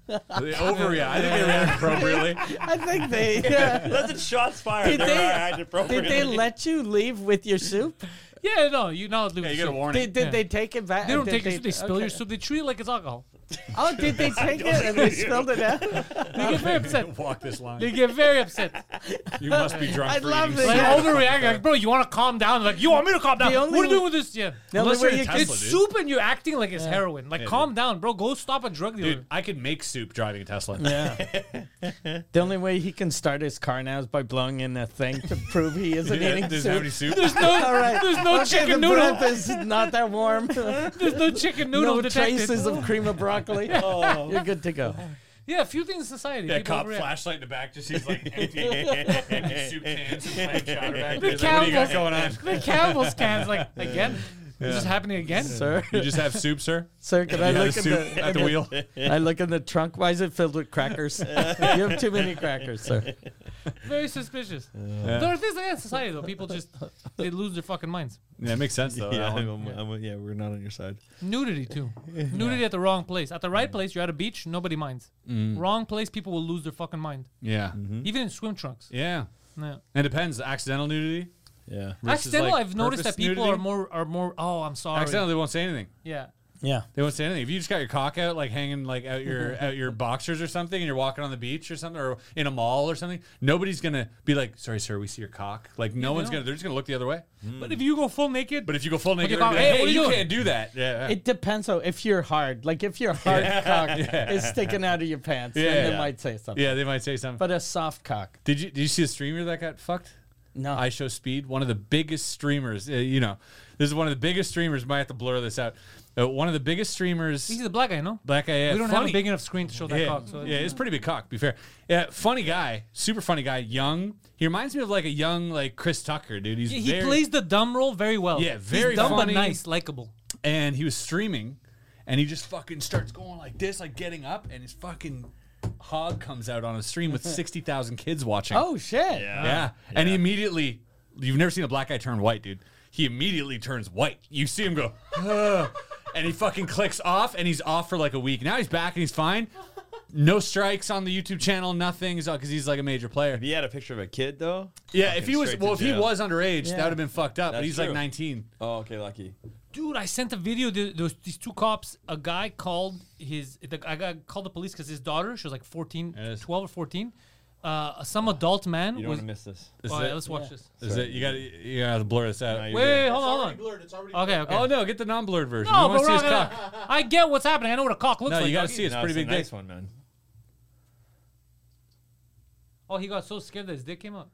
They overreact. I think they react appropriately. I think they. Yeah. That's a shots fired. Did They they, react did appropriately. they let you leave with your soup? Yeah, no, you know. Yeah, you get a warning. Did, did Yeah. they take it back? They don't Did take your soup. They spill okay. your soup. They treat it like it's alcohol. Oh, did they take it and they spilled it out? They get very upset. Walk this line. They get very upset. You must be drunk I for love eating it. Like soup. Yeah. overreact. Like, bro, you want to calm down? Like, you want me to calm down? The What only are you way- doing with this? Yeah. The only Unless way you're you a can. Tesla, It's dude. soup and you're acting like it's heroin. Like, Yeah, calm down, bro. Go stop a drug dealer. Dude, I could make soup driving a Tesla. Yeah. The only way he can start his car now is by blowing in a thing to prove he isn't Yeah, eating doesn't have any soup. soup. There's no, All right. there's no Okay, chicken the noodle. broth is not that warm. There's no chicken noodle No detected. traces of cream of broccoli. Oh. You're good to go. Yeah, a few things in society. Yeah, people cop overreact. flashlight in the back just sees like empty, empty soup cans and plain chowder back there. The He's like, what do you got Campbell's- going on? The Campbell's cans, like, again? Is this happening again? Sir, You just have soup, sir? sir, can I You had a look in soup the, at the in wheel? I look in the trunk. Why is it filled with crackers? You have too many crackers, sir. Very suspicious. There are things like that in society, though. People just, they lose their fucking minds. Yeah, it makes sense though. Yeah, that one. I'm, I'm, yeah, we're not on your side. Nudity, too. Nudity at the wrong place. At the right place, you're at a beach, nobody minds. Wrong place, people will lose their fucking mind. Yeah. Even in swim trunks. Yeah. Yeah. It depends. Accidental nudity. Yeah. versus, Accidental, like, I've noticed that purpose people nudity. are more, are more, oh, I'm sorry. Accidental, they won't say anything. Yeah. Yeah. They won't say anything. If you just got your cock out, like hanging like out your out your boxers or something, and you're walking on the beach or something, or in a mall or something, nobody's gonna be like, "Sorry, sir, we see your cock." Like no they one's don't. gonna. They're just gonna look the other way. But if you go full naked, But if you go full naked, your they're cock- gonna be like, hey, what hey, are you you doing? can't do that. Yeah. It depends though. If you're hard, like if your hard cock is sticking out of your pants, Yeah, then they yeah. might say something. yeah, they might say something. But a soft cock, Did you did you see a streamer that got fucked? no. I Show Speed, one of the biggest streamers. Uh, you know, this is one of the biggest streamers. Might have to blur this out. Uh, one of the biggest streamers. he's the black guy, no? Black guy. Yeah, We don't funny. have a big enough screen to show that yeah, cock. So yeah, it's pretty big cock. To be fair, yeah, funny guy, super funny guy, young. He reminds me of like a young like Chris Tucker, dude. He's Yeah, he very, plays the dumb role very well. Yeah, very He's dumb funny. but nice, likable. and he was streaming, and he just fucking starts going like this, like getting up, and his fucking hog comes out on a stream with sixty thousand kids watching. Oh shit! yeah. and he immediately. You've never seen a black guy turn white, dude. He immediately turns white. You see him go, "Ugh," and he fucking clicks off, and he's off for like a week. Now he's back and he's fine. No strikes on the YouTube channel, nothing, because he's like a major player. If he had a picture of a kid though. Yeah, fucking if he was straight well, to if he jail. was underage, Yeah. that would have been fucked up. but That's he's like true. nineteen. Oh, okay, lucky. Dude, I sent a video. There there was these two cops. A guy called his. The, I got called the police because his daughter, she was like fourteen, Yes. twelve or fourteen. Uh, some adult man You don't was. want to miss this. Is Oh, yeah, it- let's watch this. Is it? You got to you got to blur this out. No, Wait, you're wait, good. wait, hold It's on, hold already on. blurred. It's already Okay, okay. Oh no, get the non-blurred version. No, you but want to see we're his not cock? gonna- I get what's happening. I know what a cock looks No, like. you got to doggy. see. It's No, pretty it's big a nice dick. one, man. Oh, he got so scared that his dick came out.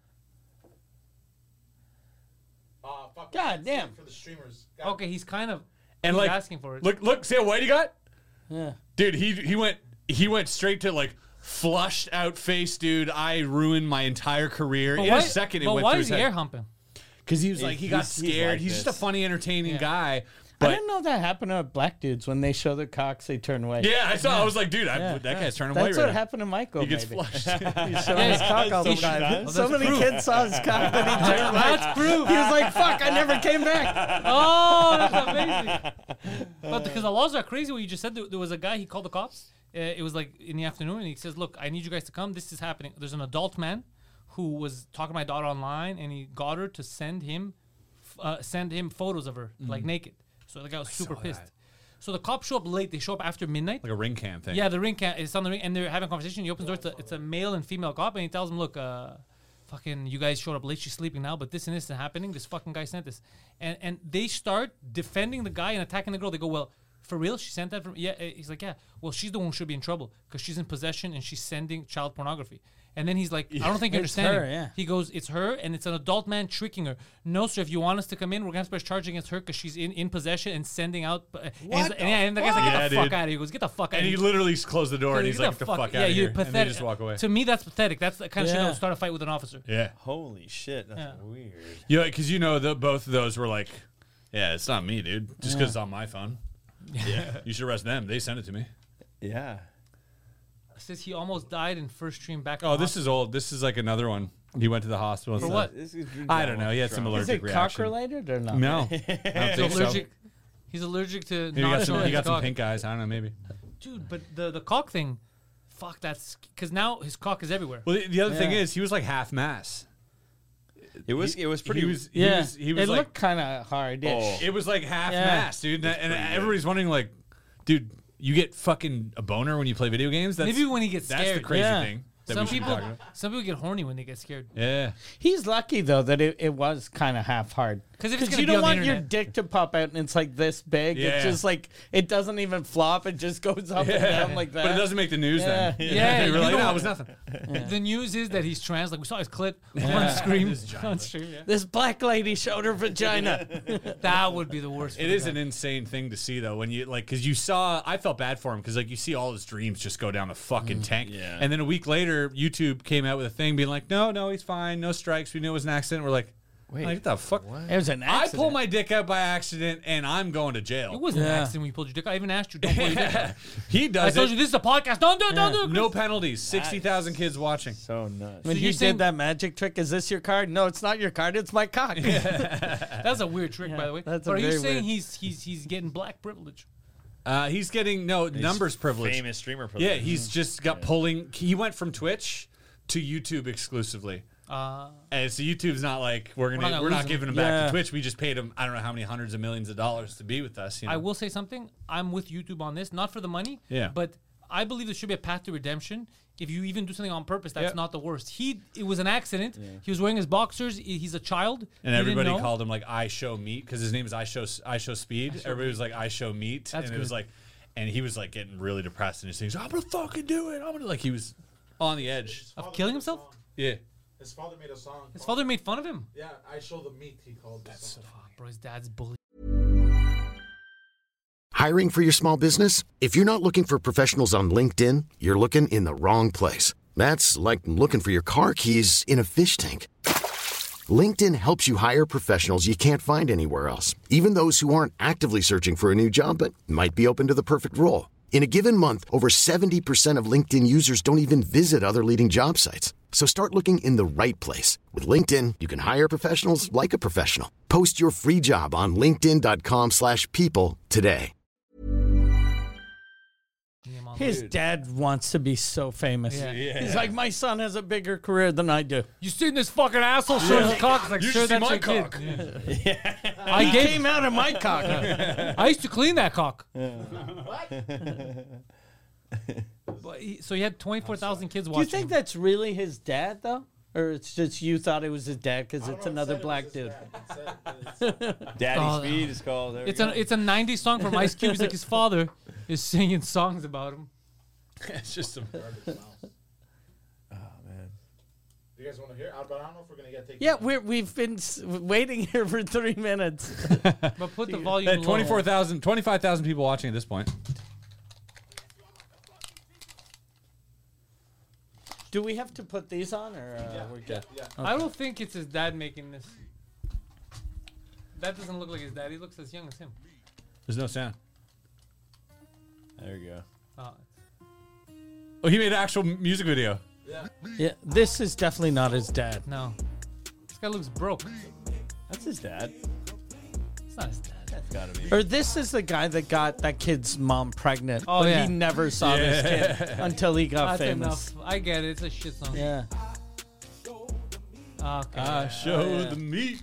Uh, fuck, God damn. For the streamers. God, Okay, he's kind of. And he's like, asking for it. look, look, see how white he got, Yeah. dude. He he went he went straight to like flushed out face, dude. I ruined my entire career But in why, a second. It but went why through is his he air head humping? because he was like he got He's- he's scared. like He's just a this. funny, entertaining Yeah. guy. I But didn't know that happened to black dudes when they show their cocks, they turn white. yeah, I saw. I was like, dude, I, Yeah. that guy's turning That's white what right now. happened to Michael. He gets maybe. flushed. He's showing his cock all the So time. many times. So That's many proof. kids saw his cock that he turned white. That's proof. He was like, "Fuck! I never came back." Oh, that's amazing. But because the laws are crazy, what you just said, there, there was a guy, he called the cops. Uh, it was like in the afternoon, and he says, look, I need you guys to come. This is happening. There's an adult man who was talking to my daughter online, and he got her to send him f- uh, send him photos of her, like naked. So the guy was super saw pissed. that. So the cops show up late. They show up after midnight. Like a ring cam thing. Yeah, the ring can it's on the ring, and they're having a conversation. He opens the door. It's a, it's a male and female cop, and he tells them, "Look, uh, fucking, you guys showed up late. She's sleeping now, but this and this is happening. This fucking guy sent this." And and they start defending the guy and attacking the girl. They go, "Well, for real? She sent that from?" Yeah. Uh, He's like, "Yeah. Well, she's the one who should be in trouble because she's in possession and she's sending child pornography." And then he's like, "I don't think you're It's understanding." her, yeah. He goes, "It's her, and it's an adult man tricking her." No, sir. If you want us to come in, we're gonna press charge against her because she's in, in possession and sending out. Uh, and, he's- and, yeah, and the guy's like, "Get Yeah, the fuck dude. out of here!" He goes, "Get the fuck out!" And of he here. literally just closed the door and Get he's like, "Get the fuck, yeah, out of you're here!" pathetic. And they just walk away. To me, that's pathetic. That's the kind of shit that Yeah. would start a fight with an officer. Yeah. Holy shit, that's Yeah. weird. Yeah, because you know the, both of those were like, yeah, it's not me, dude. Just because it's on my phone. Yeah, you should arrest them. They sent it to me. Yeah. It says he almost died in first stream back. Oh, this is old. This is like another one. He went to the hospital. and For stuff. what? This is I don't know. He had some drunk. Is allergic it cock reaction. related or not? No, I don't He's think so. allergic. He's allergic to Maybe he not got some, showing he his got some cock. pink eyes. I don't know. Maybe. Dude, but the the cock thing, fuck, that's because now his cock is everywhere. Well, the, the other thing Yeah. is he was like half mass. It was it was pretty. He was. He Yeah, was, he was it like. looked kind of hard. Oh. It was like half Yeah. mass, dude. And, and everybody's wondering, like, dude, you get fucking a boner when you play video games? That's, Maybe when he gets that's scared. the crazy Yeah. thing. That Some we should be people, talking about. some people get horny when they get scared. Yeah. He's lucky though that it, it was kind of half hard. 'Cause if it's gonna you be don't on the want your internet- dick to pop out and it's like this big. Yeah. It's just like it doesn't even flop. It just goes up and down like that. But it doesn't make the news Yeah. then. Yeah, They were you like, know no, what? it was nothing. The news is that he's trans. Like we saw his clit on screen. His giant on butt. stream, yeah. This black lady showed her vagina. That would be the worst. It for is the an guy. insane thing to see, though, when you, like, because you saw, I felt bad for him, because, like, you see all his dreams just go down the fucking tank. Yeah. And then a week later, YouTube came out with a thing being like, no, no, he's fine, no strikes, we knew it was an accident. We're like, wait, like, what the fuck? It was an I accident. pull my dick out by accident, and I'm going to jail. It wasn't an Yeah. accident when you pulled your dick. I even asked you, don't pull your dick out. He I does told it. you this is a podcast. Don't do it. Don't do it. No penalties. sixty thousand kids watching. so nuts. When So he you're did saying- that magic trick, is this your card? No, it's not your card. It's my cock. That's a weird trick, by the way. that's but a are you very saying weird- he's he's he's getting black privilege? Uh, he's getting, no, numbers privilege. Famous streamer privilege. Yeah, he's just got pulling. He went from Twitch to YouTube exclusively. Uh, And so YouTube's not like we're gonna We're not we're gonna not lose giving him. him back Yeah. to Twitch. We just paid him I don't know how many hundreds of millions of dollars to be with us. You know? I will say something. I'm with YouTube on this, not for the money. Yeah. But I believe there should be a path to redemption. If you even do something on purpose, that's Yeah. not the worst. He it was an accident. He was wearing his boxers. he- He's a child. And He didn't everybody know. called him like I Show Meat because his name is I Show I Show Speed. Everybody was like I Show Meat, That's and it was good. like, and he was like getting really depressed in his things. I'm gonna fucking do it. I'm gonna like he was on the edge. Of killing himself? Yeah. His father made a song. His called- father made fun of him. Yeah, I show the meat. He called the song. Fuck, bro, his dad's bully. Hiring for your small business? If you're not looking for professionals on LinkedIn, you're looking in the wrong place. That's like looking for your car keys in a fish tank. LinkedIn helps you hire professionals you can't find anywhere else, even those who aren't actively searching for a new job but might be open to the perfect role. In a given month, over seventy percent of LinkedIn users don't even visit other leading job sites. So start looking in the right place. With LinkedIn, you can hire professionals like a professional. Post your free job on linkedin.com slash people today. His dad wants to be so famous. Yeah. Yeah. He's like, my son has a bigger career than I do. You seen this fucking asshole show his cock? It's like, You sure, should see that's my your cock. kid. Yeah. I He gave. came out of my cock. I used to clean that cock. But he, so he had twenty-four thousand kids Do watching. you think that's really his dad, though? Or it's just you thought it was his dad because it's another black dude? Daddy Oh, Speed is called. There we It's go. a it's a nineties song from Ice Cube. He's like his father is singing songs about him. It's just a, Do you guys want to hear? But I don't know if we're gonna get taken. Yeah, we're, we've been s- waiting here for three minutes. But put the volume low. twenty-four thousand, twenty-five thousand people watching at this point. Do we have to put these on, or uh, we're good? Yeah. I don't think it's his dad making this. That doesn't look like his dad. He looks as young as him. There's no sound. There you go. Oh, Oh, he made an actual music video. Yeah, this is definitely not his dad. no. This guy looks broke. That's his dad. It's not his dad. That's gotta be. Or this is the guy that got that kid's mom pregnant. Oh, but yeah. he never saw this kid until he got That's famous. enough. I get it. It's a shit song. Yeah. Okay. I show the meat.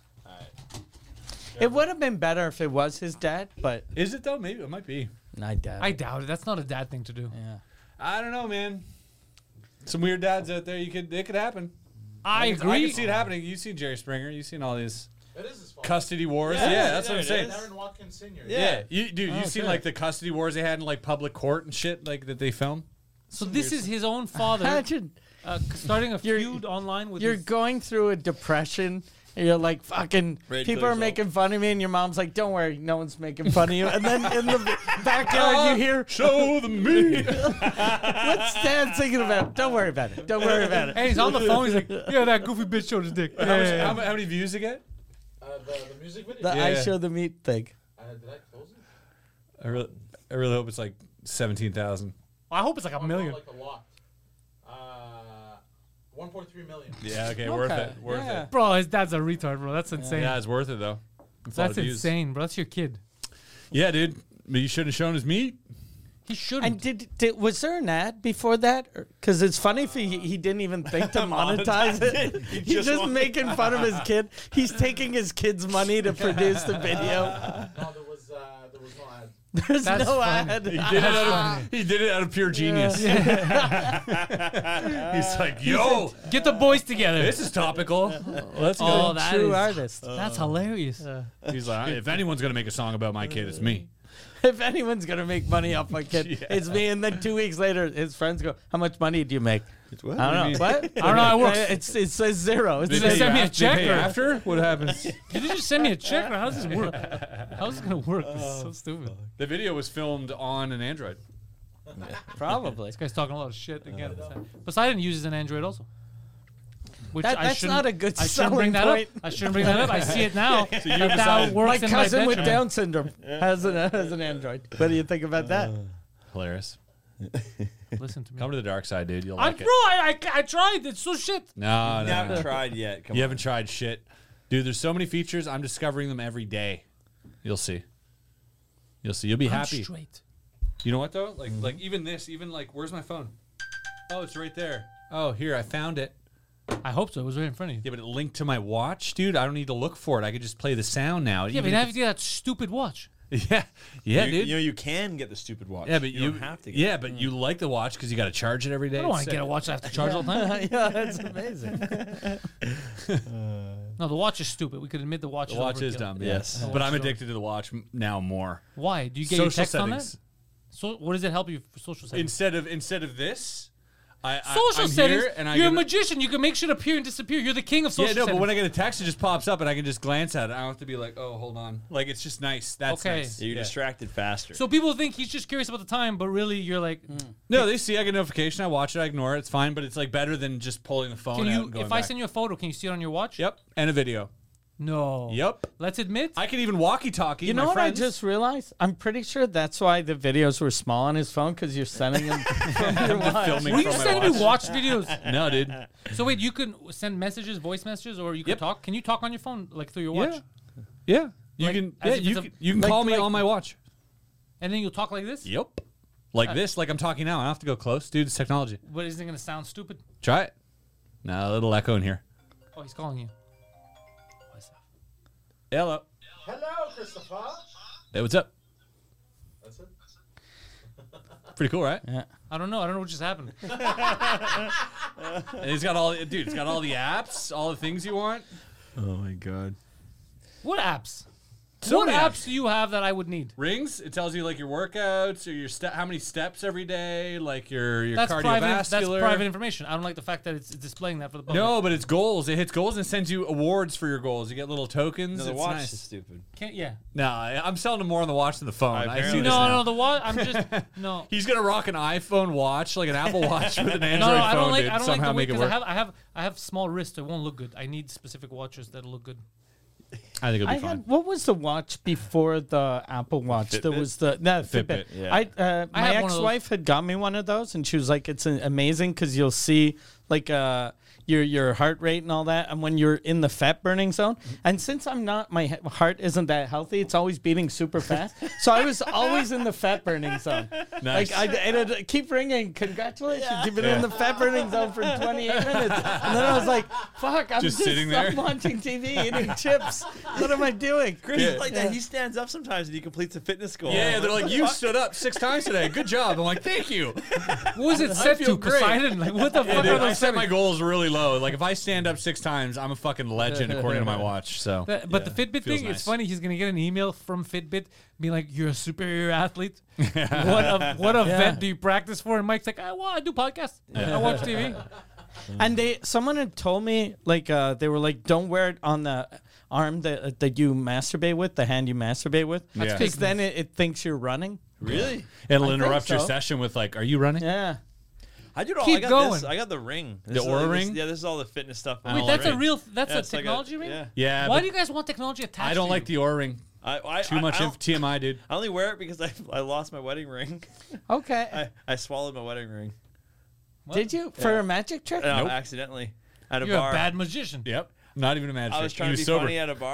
It would have been better if it was his dad, but Is it though? Maybe it might be. I doubt I it. doubt it. That's not a dad thing to do. Yeah. I don't know, man. Some weird dads out there. You could it could happen. I can- I agree. can see it happening. You've seen Jerry Springer. You've seen all these It is his fault. custody wars. Yeah, Yeah, that's there what I'm it saying. is. Darren Watkins Senior Yeah, you dude, you've seen okay. like the custody wars they had in like public court and shit, like that they film. So this is his own father Imagine uh, starting a You're- feud online with you're his... going through a depression. And you're like, fucking, Ready to people kill are yourself. making fun of me, and your mom's like, don't worry, no one's making fun of you. And then in the backyard, you hear, Show the meat. what's Dad thinking about? Don't worry about it. Don't worry about it. And he's on the phone. He's like, yeah, that goofy bitch showed his dick. how, much, Yeah. how, how many views it get? Uh, the, the music video. The Yeah. I show the meat thing. Uh, did I close it? I really, I really hope it's like seventeen thousand. I hope it's like a Oh, no, million. Like a lot. Uh, one point three million. Yeah, okay, worth Okay, it, worth yeah. it. Bro, his dad's a retard, bro. That's insane. Yeah, it's worth it though. It's a lot That's of views. insane, bro. That's your kid. Yeah, dude, but you should have shown his meat. He shouldn't. And did, did was there an ad before that? Because it's funny if he he didn't even think to monetize it. He's just just wanted- making fun of his kid. He's taking his kid's money to produce the video. No, there was uh, there was no ad. There's That's no funny. ad. He did, it out of, he did it out of pure genius. He's like, yo, Get the boys together. this is topical. Let's go. Oh, that True is- artist. That's hilarious. He's like, if anyone's going to make a song about my kid, it's me. If anyone's gonna make money off my kid, Yeah. it's me. And then two weeks later, his friends go, "How much money do you make?" What? I don't know. What? I don't know how it works. It's, it says zero. It's Did They they pay send you me a af- they check pay you or- after? What happens? Did you just send me a check or how does this work? How's this gonna work? This is so stupid. The video was filmed on an Android. probably. This guy's talking a lot of shit again. Poseidon uses an Android also. Which That- I that's shouldn't- not a good I shouldn't bring selling that point. up. I shouldn't bring that up. I see it now. you that now decided- works My in cousin my with bedroom. Down syndrome has an has an Android. What do you think about that? Hilarious. Listen to me. Come to the dark side, dude. You'll I, like bro, it. I, I, I tried. It's so shit. No, You no, haven't no. tried yet. Come You on. haven't tried shit. Dude, there's so many features. I'm discovering them every day. You'll see. You'll see. You'll be I'm happy. straight. You know what, though? Like, like even this, even like, where's my phone? Oh, it's right there. Oh, here, I found it. I hope so. It was right in front of you. Yeah, but it linked to my watch, dude. I don't need to look for it. I could just play the sound now. Yeah, but Even now if you get that stupid watch. it's- yeah, yeah, you, dude. you know you can get the stupid watch. yeah, but you, don't have to. Get yeah, it. but you like the watch because you got to charge it every day. I don't want It's to get a sick. watch I have to charge all the time. yeah, that's amazing. No, the watch is stupid. We could admit the watch The is watch is overkill. dumb. Yes. Yes, but I'm addicted to the watch m- now more. Why? Do you get Social your text settings. on that? So, what does it help you for social settings? Instead of instead of this, I, I Social I'm settings. here and I You're a can- magician. You can make shit appear and disappear. You're the king of social Yeah, no, settings. but when I get a text, it just pops up and I can just glance at it. I don't have to be like, oh, hold on. Like, it's just nice. That's Okay. nice. Yeah, you're Yeah. distracted faster. so people think he's just curious about the time, but really you're like, No, they see I get a notification. I watch it. I ignore it. It's fine, but it's like better than just pulling the phone can out you? and going If I back. send you a photo, can you see it on your watch? Yep, and a video. No. Yep. Let's admit. I can even walkie-talkie You my know what friends. I just realized? I'm pretty sure that's why the videos were small on his phone because you're sending them from your watch. filming Were you from my sending me watch. watch videos? No, dude. So wait, you can send messages, voice messages, or you can Yep. talk. Can you talk on your phone like through your watch? Yeah. Yeah. You Like, can as yeah, if you it's a- can, you can like- call me like- on my watch. And then you'll talk like this. Yep. Like this, like I'm talking now. I don't have to go close. Dude, it's technology. But isn't it gonna sound stupid? Try it. No, a little echo in here. Oh, he's calling you. Hello. Hello, Christopher. Hey, what's up? That's it. Pretty cool, right? Yeah. I don't know. I don't know what just happened. And he's got all the, dude, it's got all the apps, all the things you want. oh my god. What apps? So what many apps do you have that I would need? Rings, it tells you like your workouts or your step, how many steps every day, like your your That's private. cardiovascular. That's private information. I don't like the fact that it's displaying that for the public. No, but it's goals. It hits goals and sends you awards for your goals. You get little tokens. No, the it's watch nice. is stupid. Can't. Yeah. No, I- I'm selling him more on the watch than the phone. I see Apparently. this No, now. no. The watch. I'm just no. He's gonna rock an iPhone watch, like an Apple Watch with an Android No, no, phone, I don't like. dude. I don't Somehow like the way make it because I work. have, I have, I have small wrists. It won't look good. I need specific watches that'll look good. I think it'll be I fine. had what was the watch before the Apple Watch? There Fitbit? was the no, Fitbit. Fitbit, yeah. I uh, I my have one of those. ex-wife had got me one of those, and she was like, "It's uh, amazing because you'll see like uh your your heart rate and all that, and when you're in the fat burning zone." And since I'm not, my he- heart isn't that healthy. It's always beating super fast, so I was always in the fat burning zone. Nice. Like I, and it'd keep ringing. Congratulations, you've been in the fat burning zone for twenty-eight minutes. And then I was like, "Fuck, I'm Just just, sitting I'm there? watching T V, eating chips. What am I doing?" Chris is like that. He stands up sometimes and he completes a fitness goal. Yeah, they're like, you stood up six times today. Good job. I'm like, thank you. What was it set feel to? great. Poseidon? Like what the Yeah, fuck dude, are I those set my settings? goals really low. Like if I stand up six times, I'm a fucking legend according to my watch. So, But, but the Fitbit feels thing, nice. it's funny. He's gonna get an email from Fitbit, being like, "You're a superior athlete. what a, what event do you practice for?" And Mike's like, "I, well, I do podcasts. I watch T V." And they, someone had told me, like, uh, they were like, don't wear it on the arm that that you masturbate with, the hand you masturbate with, That's because big then it, it thinks you're running. Really? it'll I think interrupt your so. session with like, "Are you running?" Yeah. I do it all. Keep I got going. This. I got the ring. This The is Oura like this- ring? Yeah, this is all the fitness stuff. I Wait, don't that's like a it. real. That's Yeah, a it's like technology ring. Yeah. Yeah. Why but do you guys want technology attached? I don't to like you? the Oura ring. I, I, Too I, much I, inf- T M I, dude. I only wear it because I I lost my wedding ring. Okay. I, I swallowed my wedding ring. Did you for a magic trick? No, Nope. accidentally at a You're bar. a bad magician. Yep. Not even a magic. I was trick. trying He to be was sober. funny at a bar,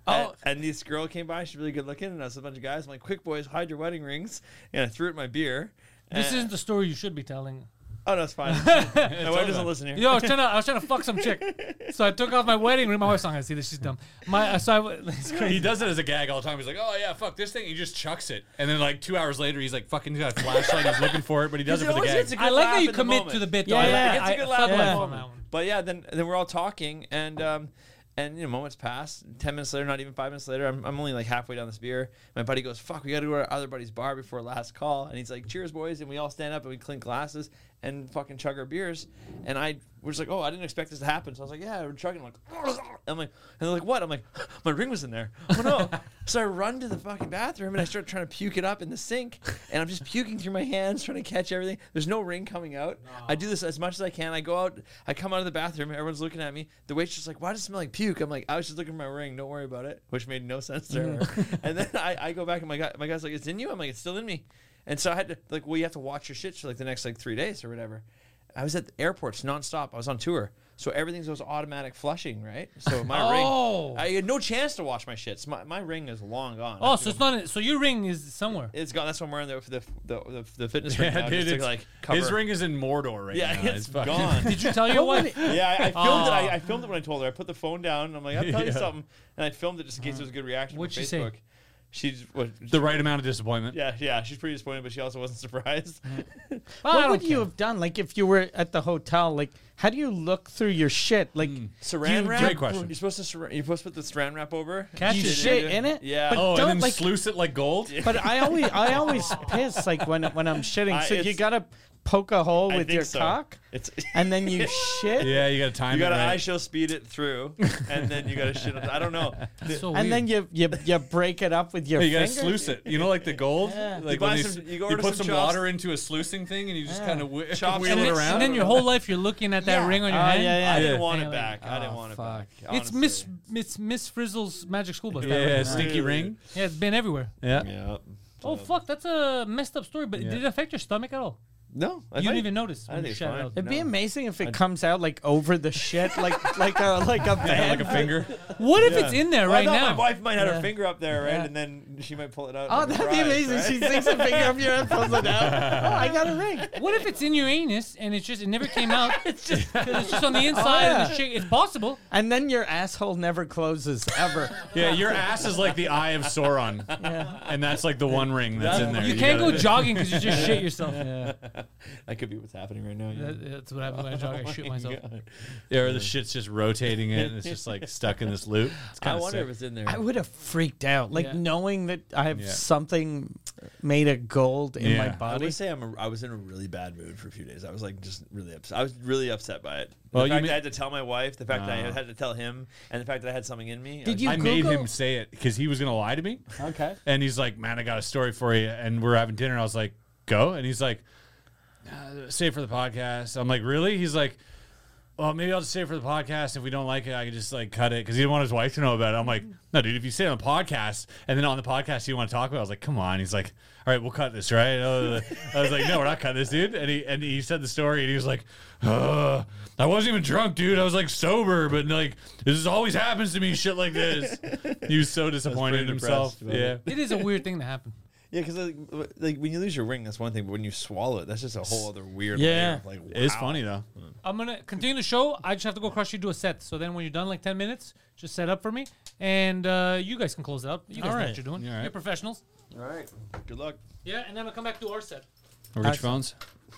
And, and this girl came by. She's really good looking, and I was a bunch of guys. I'm like, "Quick, boys, hide your wedding rings!" And I threw it in my beer. This and- isn't the story you should be telling. Oh, no, it's fine. My wife doesn't listen here. Yo, I was trying to, I was trying to fuck some chick, so I took off my wedding ring. My wife's not gonna see this. She's dumb. My uh, so I, w- it's He crazy. does it as a gag all the time. He's like, "Oh yeah, fuck this thing." He just chucks it, and then like two hours later, he's like, "Fucking he's got a flashlight. He's looking for it, but he does it for the always gag." gets a good I like laugh how you in the commit moment. to the bit. Yeah, though. yeah, I like, It's a I good fuck laugh in life the on moment. that one. But yeah, then then we're all talking, and um, and you know, moments pass. Ten minutes later, not even five minutes later, I'm, I'm only like halfway down this beer. My buddy goes, "Fuck, we got to go to our other buddy's bar before last call." And he's like, "Cheers, boys!" And we all stand up and we clink glasses and fucking chug our beers. And I was like, "Oh, I didn't expect this to happen." So I was like, "Yeah, we're chugging." I'm like, I'm like, and they're like, "What?" I'm like, "My ring was in there." Oh no! So I run to the fucking bathroom and I start trying to puke it up in the sink, and I'm just puking through my hands trying to catch everything. There's no ring coming out. I do this as much as I can. I go out. I come out of the bathroom. Everyone's looking at me. The waitress is like, "Why does it smell like puke?" I'm like, "I was just looking for my ring. Don't worry about it," which made no sense to her. And then I, I go back and my guy, my guy's like, "It's in you?" I'm like, "It's still in me." And so I had to like, well, you have to watch your shit for like the next like three days or whatever. I was at the airports nonstop. I was on tour. So everything's those automatic flushing, right? So my Oh. ring, I had no chance to wash my shit. So my, my ring is long gone. I Oh, have to so it's go- not. So your ring is somewhere. It's gone. That's what I'm wearing the the the, the, the fitness ring Yeah, now, dude, just to it's- like cover. his ring is in Mordor right yeah, now. it's fucking- gone. Did you tell your wife? Yeah, I, I filmed it. Oh. I, I filmed it when I told her. I put the phone down. And I'm like, I'll tell you Yeah. something, and I filmed it just in case there was a good reaction What'd from she say? Facebook. She's what? The right amount of disappointment. Yeah, yeah. She's pretty disappointed, but she also wasn't surprised. Well, I What don't would you care. have done? Like if you were at the hotel, like how do you look through your shit? Like Saran You- wrap. great question. You're supposed to. Sur- you're supposed to put the Saran wrap over. Catch you it. shit in it? Yeah. But Oh, don't, and then like, sluice it like gold. But I always I always piss like when when I'm shitting. I- So you it's- gotta poke a hole I with think your so. cock, It's. and then you shit, Yeah, you got to time You it gotta right. I shall speed it through, and then you gotta shit. On, I don't know. That's so and weird. then you you you break it up with your you gotta finger. sluice it. You know, like the gold. Yeah. Like You buy when some- s- you go you order put some some chops. water into a sluicing thing, and you just Yeah. kind of wh- Chops wheel and, it then, around. and then your whole life you're looking at that Yeah. ring on your Oh, hand. yeah, yeah. I didn't Yeah. want And it you're back. like, I didn't oh, want it fuck. back. It's honestly. Miss Miss Miss Frizzle's magic school bus. that yeah, ring. stinky ring. Yeah, it's been everywhere. Yeah. Yeah. Oh fuck, that's a messed up story. But Yeah. did it affect your stomach at all? No, I You didn't think- even notice I when think you it's shut it fine. out. It'd be No. amazing if it comes out like over the shit, like like a like a Yeah, band. like a finger. What if Yeah. it's in there Well, right I thought now? My wife might have Yeah. her finger up there, right, Yeah. and then she might pull it out. Oh, like a that'd be prize, amazing. right? She sticks a finger up your head, pulls it out. Oh, I got a ring. What if it's in your anus and it's just it never came out? it's just it's just on the inside and yeah. the shit. It's possible. And then your asshole never closes ever. Yeah, your ass is like the eye of Sauron, and that's like the one ring that's in there. You can't gotta- go jogging because you just shit yourself. That could be what's happening right now. Yeah. That- That's what happens when I jog. I shoot myself. Yeah, or the shit's just rotating it, and it's just like stuck in this loop. It's I kind of wonder sick. if it's in there. I would have freaked out, like Yeah. knowing that I have Yeah. something made of gold in my Yeah. I body. would say I'm a, I was in a really bad mood for a few days. I was like just really upset. I was really upset by it. Well, the you fact mean- that I had to tell my wife, the fact that I Ah. had to tell him, and the fact that I had something in me. I Did was- you I made Google- him say it because he was gonna lie to me, Okay. and he's like, "Man, I got a story for you," and we're having dinner. I was like, "Go," and he's like, uh, "Save it for the podcast." I'm like, "Really?" He's like, "Well, maybe I'll just save it for the podcast. If we don't like it, I can just like cut it," because he didn't want his wife to know about it. I'm like, "No, dude, if you say it on the podcast and then on the podcast you want to talk about it," I was like, "Come on." He's like, "All right, we'll cut this, right?" I was like, "No, we're not cutting this, dude." And he and he said the story, and he was like, uh, "I wasn't even drunk, dude. I was like sober, but like this always happens to me, shit like this." He was so disappointed in pretty himself. depressed about Yeah. It is a weird thing to happen. yeah, because like, like when you lose your ring, that's one thing, but when you swallow it, that's just a whole other weird. Yeah. layer of, like, It's wow. funny though. I'm gonna continue the show. I just have to go across you do a set. So then when you're done, like ten minutes, just set up for me, and uh, you guys can close it up. You guys All know right. what you're doing. All right. You're professionals. All right. Good luck. Yeah, and then I'll come back to our set. Or get your phones.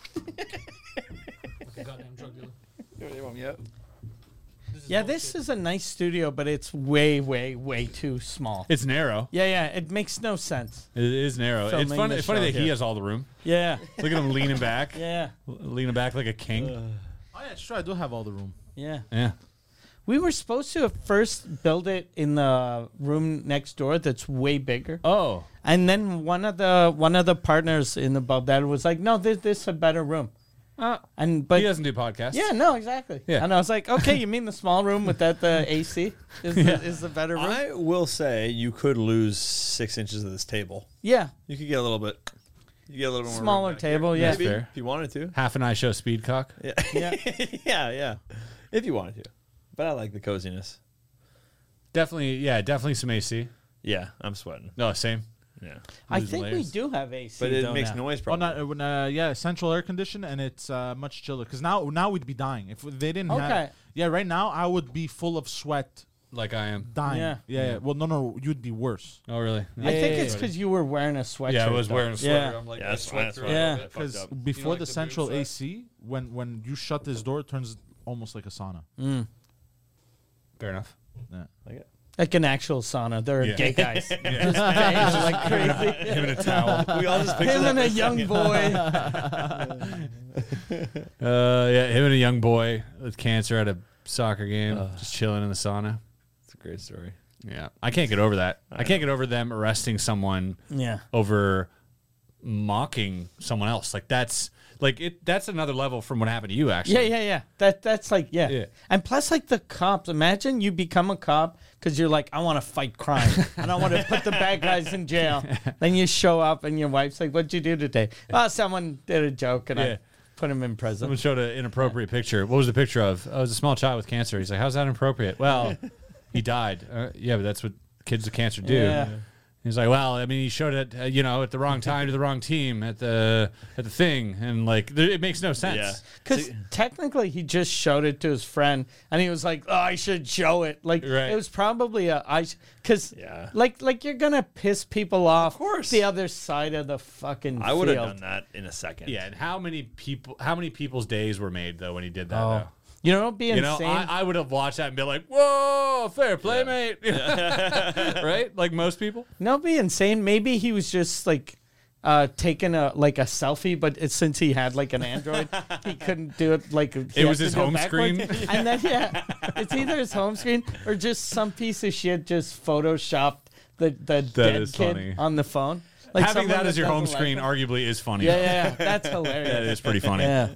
Okay, goddamn drug dealer. Yeah. Yeah, this is a nice studio, but it's way, way, way too small. It's narrow. Yeah, yeah, it makes no sense. It is narrow. It's Filming funny. the It's funny show that he here. has all the room. Yeah, Look at him leaning back. yeah, L- leaning back like a king. Oh yeah, sure. I do have all the room. yeah. yeah. We were supposed to first build it in the room next door that's way bigger. Oh. And then one of the one of the partners in above that was like, "No, this this is a better room." Uh, And but he doesn't do podcasts. yeah, no, exactly. Yeah. And I was like, "Okay, you mean the small room without the A C is the, is the better room?" I will say you could lose six inches of this table. yeah, You could get a little bit. You get a little more room smaller back here. table. Yeah, That's Maybe, fair. if you wanted to. Half an eye show speedcock. Yeah. yeah. yeah, yeah. If you wanted to. But I like the coziness. Definitely, yeah, definitely some A C. Yeah, I'm sweating. No, same. Yeah, I Losing think we layers. do have A C, but it though, makes now. noise. Well, Probably. not, uh, uh, yeah, central air condition, and it's uh, much chiller. Because now, now we'd be dying if they didn't. Okay. Have, yeah, right now I would be full of sweat, Like I am. dying. Yeah. Yeah, yeah. Well, no, no, you'd be worse. Oh, really? I think Yeah, it's yeah, because you were wearing a sweatshirt. Yeah, I was though. wearing a sweater. Yeah. I'm like, Yeah, I that's sweat fine, through that's it. fine. I Yeah. fucked Because up. before like the the central boot A C, when when you shut this door, it turns almost like a sauna. Fair enough. Yeah. Like an actual sauna. They're Yeah. gay guys. Just banging like crazy. Him in a towel. we all just picture Him that and a for young second. boy. Uh, yeah, him and a young boy with cancer at a soccer game, just chilling in the sauna. It's a great story. Yeah, I can't get over that. I can't get over them arresting someone Yeah. over mocking someone else. Like that's like it. That's another level from what happened to you. Actually, Yeah, yeah, yeah. That that's like yeah. Yeah. And plus, like the cops. Imagine you become a cop because you're like, I want to fight crime and I want to put the bad guys in jail. Then you show up and your wife's like, "What'd you do today?" Oh, someone did a joke and Yeah. I put him in prison. Someone showed an inappropriate picture. What was the picture of? Oh, it was a small child with cancer. He's like, how's that inappropriate? Well, he died. Uh, yeah, but that's what kids with cancer do. Yeah. He's like, well, I mean, he showed it, uh, you know, at the wrong time to the wrong team at the at the thing, and like, there, it makes no sense. Yeah. Because technically, he just showed it to his friend, and he was like, "Oh, I should show it." Like Right. it was probably a I, because Yeah. like like you're gonna piss people off. Of course. the other side of the fucking. I would have field. done that in a second. Yeah, and how many people? How many people's days were made though when he did that? Oh. though? You know, it'd be You know, insane. I, I would have watched that and been like, "Whoa, fair play, mate!" right? Like most people. no, it'd be insane. Maybe he was just like uh, taking a like a selfie, but it, since he had like an Android, he couldn't do it like he It had was to his do it home backwards. screen. And then yeah, it's either his home screen or just some piece of shit just photoshopped the the dead is kid funny. on the phone. Like Having someone that as your home doesn't like screen him. arguably is funny. Yeah, yeah, yeah, that's hilarious. That is pretty funny. Yeah.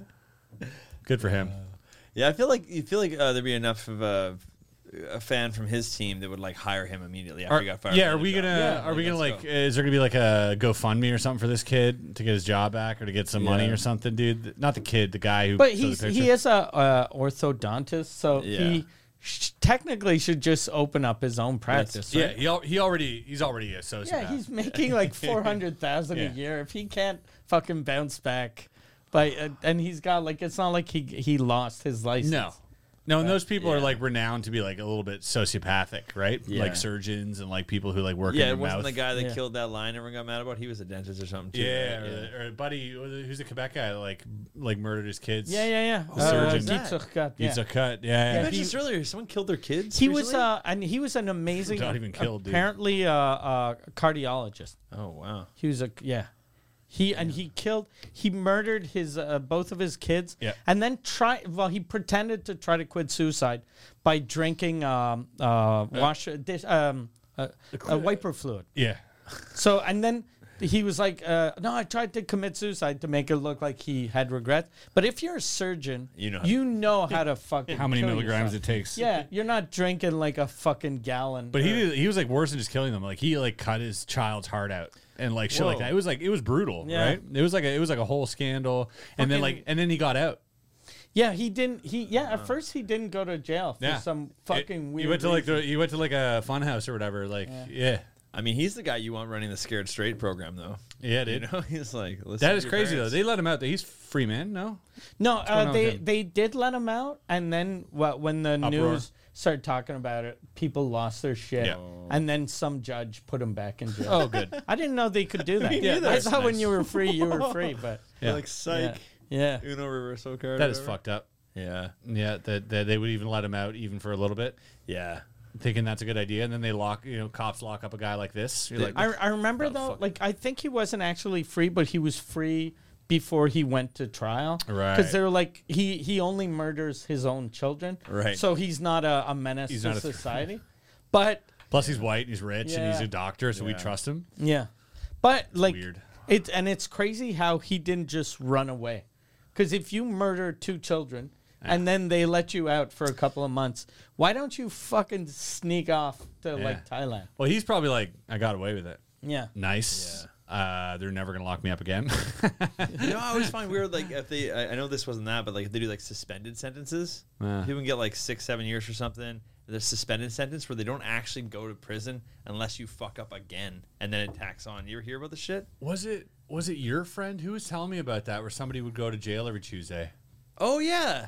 Good for him. Yeah, I feel like you feel like uh, there'd be enough of a, a fan from his team that would like hire him immediately after Are, he got fired. yeah, from are we the gonna? job. Are we gonna let's like? go. Is there gonna be like a GoFundMe or something for this kid to get his job back or to get some money Yeah. or something, dude? Not the kid, the guy who. But showed the he's picture. he is a uh, orthodontist, so Yeah. he sh- technically should just open up his own practice. Yeah, right? he al- he already he's already a sociopath. Yeah, he's making like four hundred thousand Yeah. a year. If he can't fucking bounce back, but uh, and he's got like it's not like he he lost his license. no. No, and those people are yeah. like renowned to be like a little bit sociopathic, right? Yeah. Like surgeons and like people who like work Yeah, in it your wasn't mouth. the guy that Yeah. killed that line everyone got mad about. He was a dentist or something too. Yeah, right? or, or a buddy who's a Quebec guy that like like murdered his kids. Yeah, yeah, yeah. The surgeon. Uh, Dietzucht, yeah. He's a cut. You Yeah, yeah. mentioned he- this earlier. Someone killed their kids. He was recently? uh and he was an amazing Not even killed, dude. apparently uh, uh cardiologist. Oh wow. He was a yeah. He and he killed he murdered his uh, both of his kids. Yeah. And then try well he pretended to try to quit suicide by drinking um uh wash dish um uh, uh, wiper fluid. Yeah. So and then he was like, uh, "No, I tried to commit suicide to make it look like he had regrets." But if you're a surgeon, You know. you know how to fucking How many kill milligrams yourself. it takes? Yeah, you're not drinking like a fucking gallon. But he or- did, he was like worse than just killing them. Like he like cut his child's heart out and like shit like Whoa. that. It was like it was brutal, Yeah. right? It was like a, it was like a whole scandal, and then Fucking- like and then he got out. Yeah, he didn't. He yeah. At first, he didn't go to jail for Yeah, some fucking It- weird. He went to like reason. the, he went to like a fun house or whatever. Like yeah, I mean, he's the guy you want running the Scared Straight program, though. yeah, You dude. know, he's like, listen That to is your crazy parents. though. They let him out. He's free man. No, no. going Uh, on with they him? they did let him out, and then what? When the Uproar. news started talking about it, people lost their shit, Yeah. and then some judge put him back in jail. Oh, good. I didn't know they could do that. neither. I That's thought when nice. you were free, you were free, but Yeah. like psych. yeah. Uno reverso card. That or is whatever. fucked up. Yeah. Yeah, that, that they would even let him out even for a little bit, Yeah. thinking that's a good idea, and then they lock, you know, cops lock up a guy like this. You're like, I, I remember Oh, though, fuck. like I think he wasn't actually free, but he was free before he went to trial. Right. Because they're like he he only murders his own children. Right. So he's not a, a menace He's to not a threat. society. But plus he's white, he's rich, and he's Yeah. a doctor, so we trust him. yeah, but like weird. it and it's crazy how he didn't just run away. Because if you murder two children. And then they let you out for a couple of months. Why don't you fucking sneak off to like Thailand? Well, he's probably like, I got away with it. Yeah. Nice. Uh, they're never gonna lock me up again. You know, I always find weird, like, if they, I, I know this wasn't that, but like, if they do like suspended sentences, Uh. people can get like six, seven years for something. the suspended sentence where they don't actually go to prison unless you fuck up again, and then it tacks on. You ever hear about this shit? Was it was it your friend who was telling me about that, where somebody would go to jail every Tuesday? Oh yeah,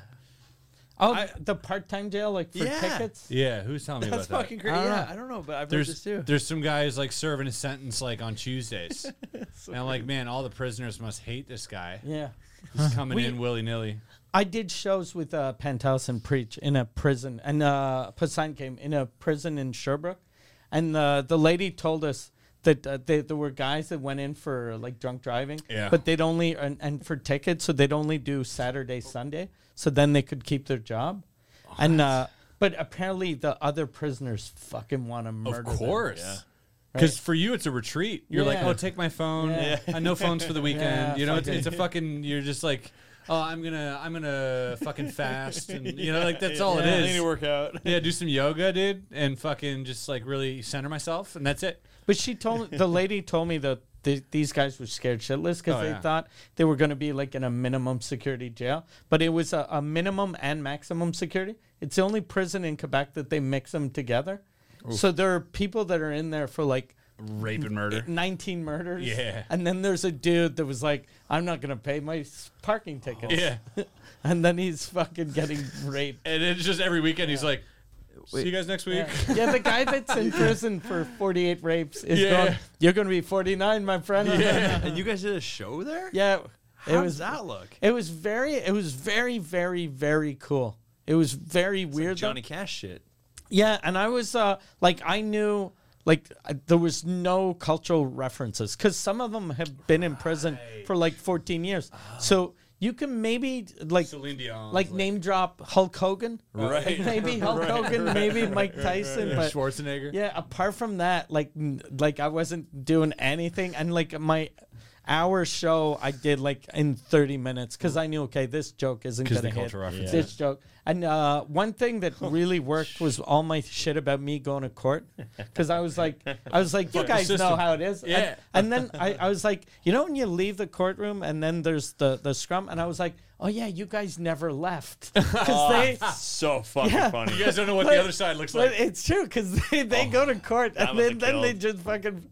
Oh, I- the part-time jail, like for Yeah. tickets. Yeah, who was telling me that's about fucking that? crazy. I don't Yeah, know. I don't know, but I've heard There's this too. there's some guys like serving a sentence like on Tuesdays, and I'm like, man, all the prisoners must hate this guy. Yeah. He's coming We- in willy nilly. I did shows with uh, Penthouse and Preach in a prison, and uh, Poseidon came in a prison in Sherbrooke, and uh, the lady told us that uh, they, there were guys that went in for like drunk driving, Yeah. but they'd only and, and for tickets, so they'd only do Saturday, Sunday, so then they could keep their job, and uh, but apparently the other prisoners fucking want to murder Of them. course. Because for you, it's a retreat. You're like, Yeah. oh, take my phone. Yeah. I no phones for the weekend. Yeah, you know, it's, fucking- it's a fucking. You're just like, oh, I'm gonna, I'm gonna fucking fast, and you know, like that's all Yeah, I it need is. to work out. Yeah, do some yoga, dude, and fucking just like really center myself, and that's it. But she told the lady told me that th- these guys were scared shitless because Oh, they yeah. thought they were going to be like in a minimum security jail, but it was a, a minimum and maximum security. It's the only prison in Quebec that they mix them together. So there are people that are in there for like Rape and murder. nineteen murders. Yeah. And then there's a dude that was like, I'm not going to pay my s- parking tickets. Yeah, And then he's fucking getting raped. and it's just every weekend he's like, see you guys next week. Yeah. Yeah, the guy that's in prison for forty-eight rapes is Yeah. going, you're going to be forty-nine, my friend. And you guys did a show there? Yeah. How it does was that look? It was very, it was very, very, very cool. It was very It's weird. like though. Johnny Cash shit. Yeah, and I was uh, like, I knew, like, uh, there was no cultural references because some of them have been in prison for like fourteen years. So you can maybe like, Celine Dion, like name drop Hulk Hogan, Right. Like, maybe Hulk Hogan, maybe Mike Tyson, but Schwarzenegger. yeah. Apart from that, like, n- like I wasn't doing anything, and like my hour show I did like in thirty minutes because I knew, okay, this joke isn't 'Cause gonna the hit. cultural references. This joke, and uh, one thing that really worked was all my shit about me going to court because I was like, I was like, you guys know system. how it is, Yeah. And, and then I, I was like, you know, when you leave the courtroom and then there's the the scrum, and I was like, oh yeah, you guys never left because they. So fucking Yeah. funny. You guys don't know what the other side looks But like. it's true because they, they go to court and must then, have then they killed. just fucking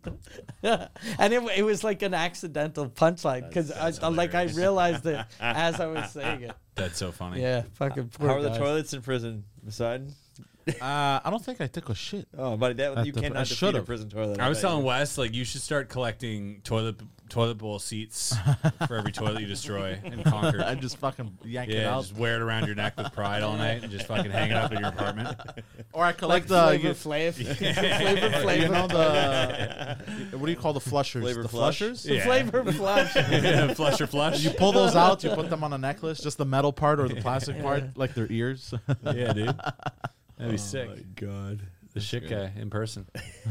and it, it was like an accidental punchline because I like I realized it as I was saying it. That's so funny. Yeah, fucking. Poor How are the guys. toilets in prison? Poseidon? Uh, I don't think I took a shit. Oh, buddy, that, At you the- I cannot defeat a should've. prison toilet. I was bet you. telling Wes, like, you should start collecting toilet toilet bowl seats for every toilet you destroy in Concord. I just fucking yank it Yeah, out. just wear it around your neck with pride all night and just fucking hang it up in your apartment. Or I Like collect the the. flavor you, flav, flavor flavor, you know the. What do you call the flushers? Flavor the flush? flushers? the Yeah. flavor flush. Yeah, flush or flush. You pull those out, you put them on a necklace, just the metal part or the plastic part, like their ears. Yeah, dude. That'd be sick. God. The shit guy in person.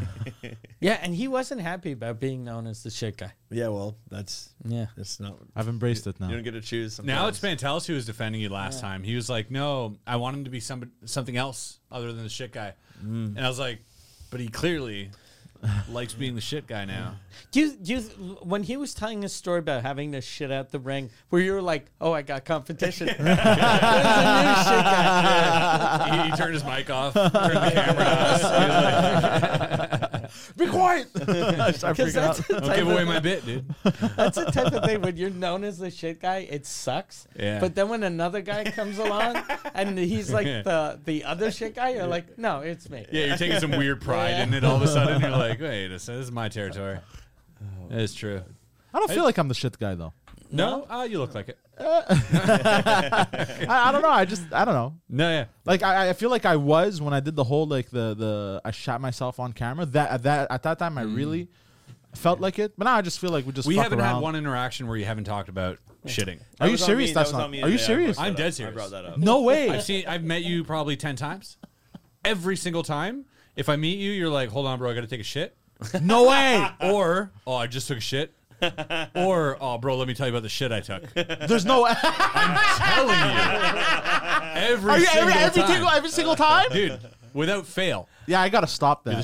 Yeah, and he wasn't happy about being known as the shit guy. Yeah, well, that's Yeah. that's not. I've embraced it You now. don't get to choose. Now it's sometimes. Pantelis who was defending you last time. He was like, no, I want him to be some, something else other than the shit guy. And I was like, but he clearly likes being the shit guy now. Do you, do you, when he was telling his story about having to shit out the ring, where you were like, "Oh, I got competition." There's a new shit guy. he, he turned his mic off, turned the camera off. He was like, Be quiet! I start Because freaking that's out. the don't type give away of, my bit, dude. that's the type of thing when you're known as the shit guy, it sucks. Yeah. But then when another guy comes along and he's like the the other shit guy, you're like, "No, it's me." Yeah, you're taking some weird pride in it all of a sudden. You're like, wait, this, this is my territory. That is true. I don't feel like I'm the shit guy though. No? Uh, you look like it. I, I don't know. I just I don't know. No, yeah. Like I, I feel like I was when I did the whole like the the I shot myself on camera. That at that at that time I really felt like it. But now I just feel like we just We fuck haven't around. had one interaction where you haven't talked about shitting. Are you was on serious? me, that That's was on not. me Are you today. I serious? brought I'm that dead up. serious. I brought that up. No way. I've seen. I've met you probably ten times. Every single time, if I meet you, you're like, "Hold on, bro, I got to take a shit," No way. or "Oh, I just took a shit," or "Oh, bro, let me tell you about the shit I took." There's no. Are Telling you, every you single every, every time, single every single time? dude. without fail. Yeah, I gotta stop that.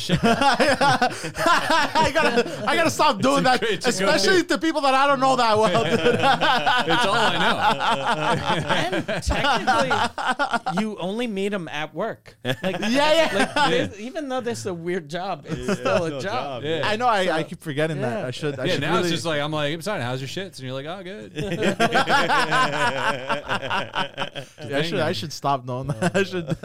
I gotta, I gotta stop doing that, great- it's a good especially to people that I don't know that well. Dude. It's all I know. And technically, you only meet them at work. Like, yeah, yeah. like this- even though this is a weird job, it's still a job. Yeah. I know. I, I keep forgetting that. I should. I Yeah, should now really, it's just like I'm like, I'm sorry, how's your shits? And you're like, oh, good. I should. I should stop doing that. I should.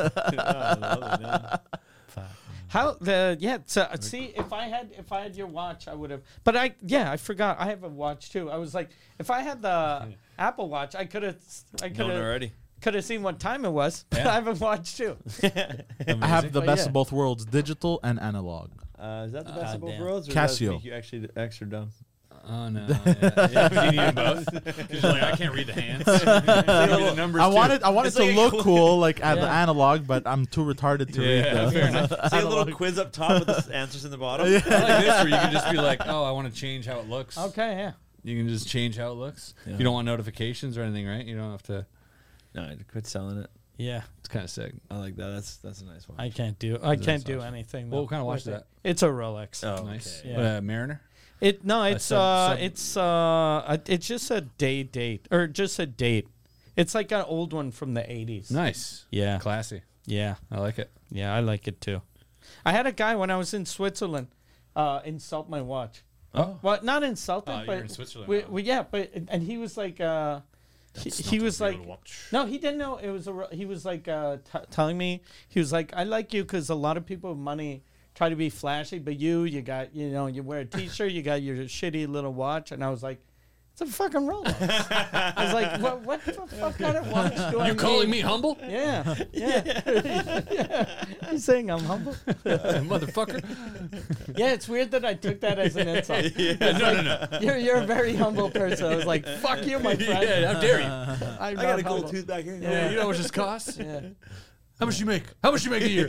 How the yeah? So see, if I had if I had your watch, I would have. But I yeah, I forgot. I have a watch too. I was like, if I had the Apple Watch, I could have. I could Known have already. could have seen what time it was. But I have a watch too. I have the But best yeah. of both worlds: digital and analog. Uh, is that the best Ah, of both damn. worlds? Or Casio. Does that make you actually extra dumb? Oh no! Yeah. Yeah, you need them both. 'Cause you're like, I can't read the hands. the numbers I too. wanted. I wanted It's to like a look cl- cool, like at the Yeah. analog, but I'm too retarded to Yeah, read. The, fair enough. It's like a little quiz up top with the answers in the bottom. I like this where you can just be like, oh, I want to change how it looks. Okay, yeah. You can just change how it looks. Yeah. You don't want notifications or anything, right? You don't have to. No, quit selling it. Yeah, It's kind of sick. I like that. That's that's a nice one. I can't do. I can't do anything. What though kind of watch is with that? it. It's a Rolex. Oh, Nice. okay. Yeah. Uh, Mariner. It no, it's sub- uh, sub- it's uh, a- it's just a day date or just a date. It's like an old one from the eighties. Nice. Yeah, Classy. yeah, I like it. yeah. I like it too. I had a guy when I was in Switzerland, uh, insult my watch. Oh. Well, not insulting, Oh, you but were in Switzerland, We, huh? we, yeah, but and he was like, uh, he, he was like, watch. no, he didn't know it was a. ro- He was like uh, t- telling me he was like, I like you because a lot of people with money try to be flashy, but you, you got, you know, you wear a T-shirt, you got your shitty little watch, and I was like, it's a fucking Rolex. I was like, what, what the fuck kind of watch do I You calling need? me humble, Yeah, yeah, yeah. He's saying I'm humble. motherfucker? Yeah, it's weird that I took that as an insult. no, no, no. You're you're a very humble person. I was like, fuck you, my friend. Yeah, how dare you? I'm I not got a gold humble. tooth back here. Yeah, you know how much this costs? Yeah. How much you make? How much you make a year?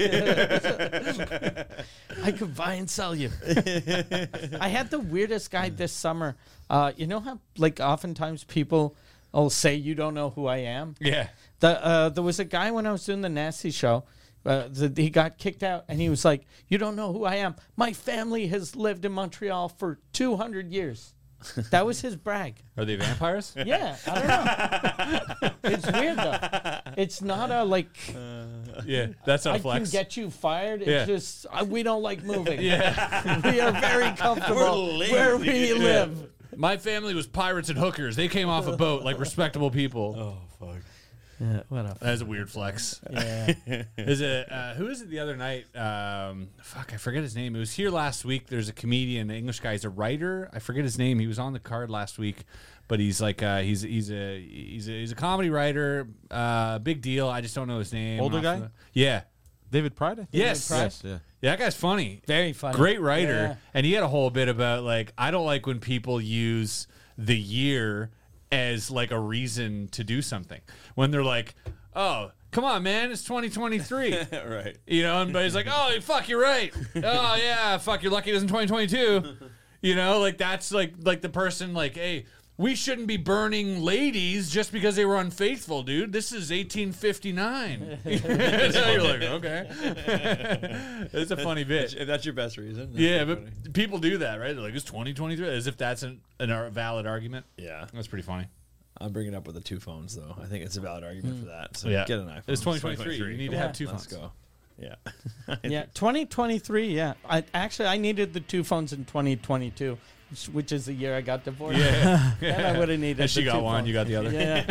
I could buy and sell you. I had the weirdest guy this summer. Uh, you know how, like, oftentimes people will say you don't know who I am? Yeah. The, uh, there was a guy when I was doing the Nasty Show. Uh, the, he got kicked out, and he was like, you don't know who I am. My family has lived in Montreal for two hundred years. That was his brag. Are they vampires? Yeah, I don't know. It's weird, though. It's not a, like, Yeah, that's not I a flex. can get you fired. It's Yeah. just, uh, we don't like moving. yeah. We are very comfortable where we live. My family was pirates and hookers. They came off a boat like respectable people. Oh fuck. Yeah, what a That's a weird flex. yeah. Is it uh, who is it the other night? Um, fuck, I forget his name. It was here last week. There's a comedian, an English guy. He's a writer. I forget his name. He was on the card last week, but he's like uh, he's he's a he's a he's a comedy writer. Uh, big deal. I just don't know his name. Older Off guy? the- yeah. David Pride. I think? Yes. Yes. Yeah. Yeah, that guy's funny. Very funny. Great writer. Yeah. And he had a whole bit about like I don't like when people use the year as like a reason to do something. When they're like, "Oh, come on, man, it's twenty twenty-three." Right. You know, and but he's like, "Oh, fuck, you're right. Oh, yeah, fuck, you're lucky it isn't twenty twenty-two." You know, like that's like like the person like, "Hey, we shouldn't be burning ladies just because they were unfaithful, dude. This is eighteen fifty-nine." So you're like, okay. It's a funny bit. If that's your best reason. that's Yeah, pretty but funny. people do that, right? They're like, it's twenty twenty-three, as if that's an, an ar- valid argument. Yeah. That's pretty funny. I'm bringing up with the two phones though. I think it's a valid argument for that. So Yeah. get an iPhone. It's twenty twenty-three. You need to have two Let's phones. go. Yeah. Yeah, twenty twenty-three. Yeah, I actually I needed the two phones in twenty twenty-two, which, which is the year I got divorced. Yeah. Then I would have needed. And she the got two one, phones. you got the other. Yeah.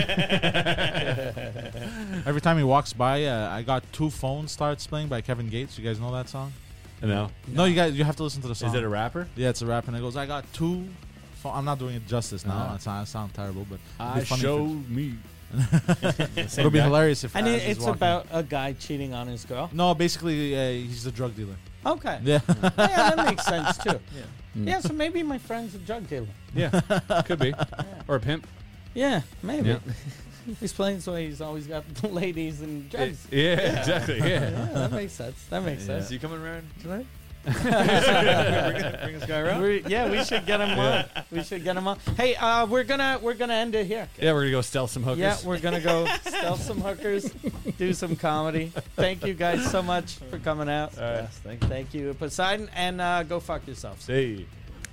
Every time he walks by, uh, I got two phones starts playing by Kevin Gates. You guys know that song? No. No, you guys, you have to listen to the song. Is it a rapper? Yeah, it's a rap, and it goes, "I got two." Pho- I'm not doing it justice now. Uh-huh. It sounds sound terrible, but it'd I be funny if show it- me. It'll be hilarious if. And as it, he's it's walking- about a guy cheating on his girl. No, basically, uh, he's a drug dealer. Okay. Yeah. Yeah, that makes sense too. Yeah. Yeah, so maybe my friend's a drug dealer. Yeah, could be. Or a pimp. Yeah, maybe. Yeah. He explains why he's always got ladies and drugs. Yeah, exactly. Yeah. Yeah, that makes sense. That makes Is sense. he coming around tonight? Bring this guy around. We- yeah, we should get him on. We should get him on. Hey, uh, we're gonna we're gonna end it here. Yeah, we're gonna go stealth some hookers. Yeah, we're gonna go stealth some hookers, do some comedy. Thank you guys so much for coming out. All right. Yes, thank you. Thank you, Poseidon, and uh, go fuck yourselves. Hey.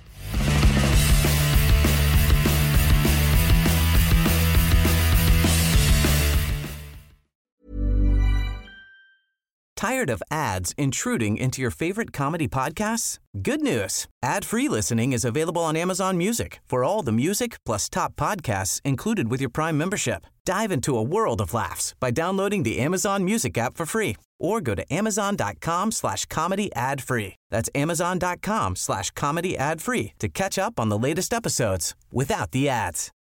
Tired of ads intruding into your favorite comedy podcasts? Good news. Ad-free listening is available on Amazon Music for all the music plus top podcasts included with your Prime membership. Dive into a world of laughs by downloading the Amazon Music app for free or go to amazon.com slash comedy ad free. That's amazon.com slash comedy ad free to catch up on the latest episodes without the ads.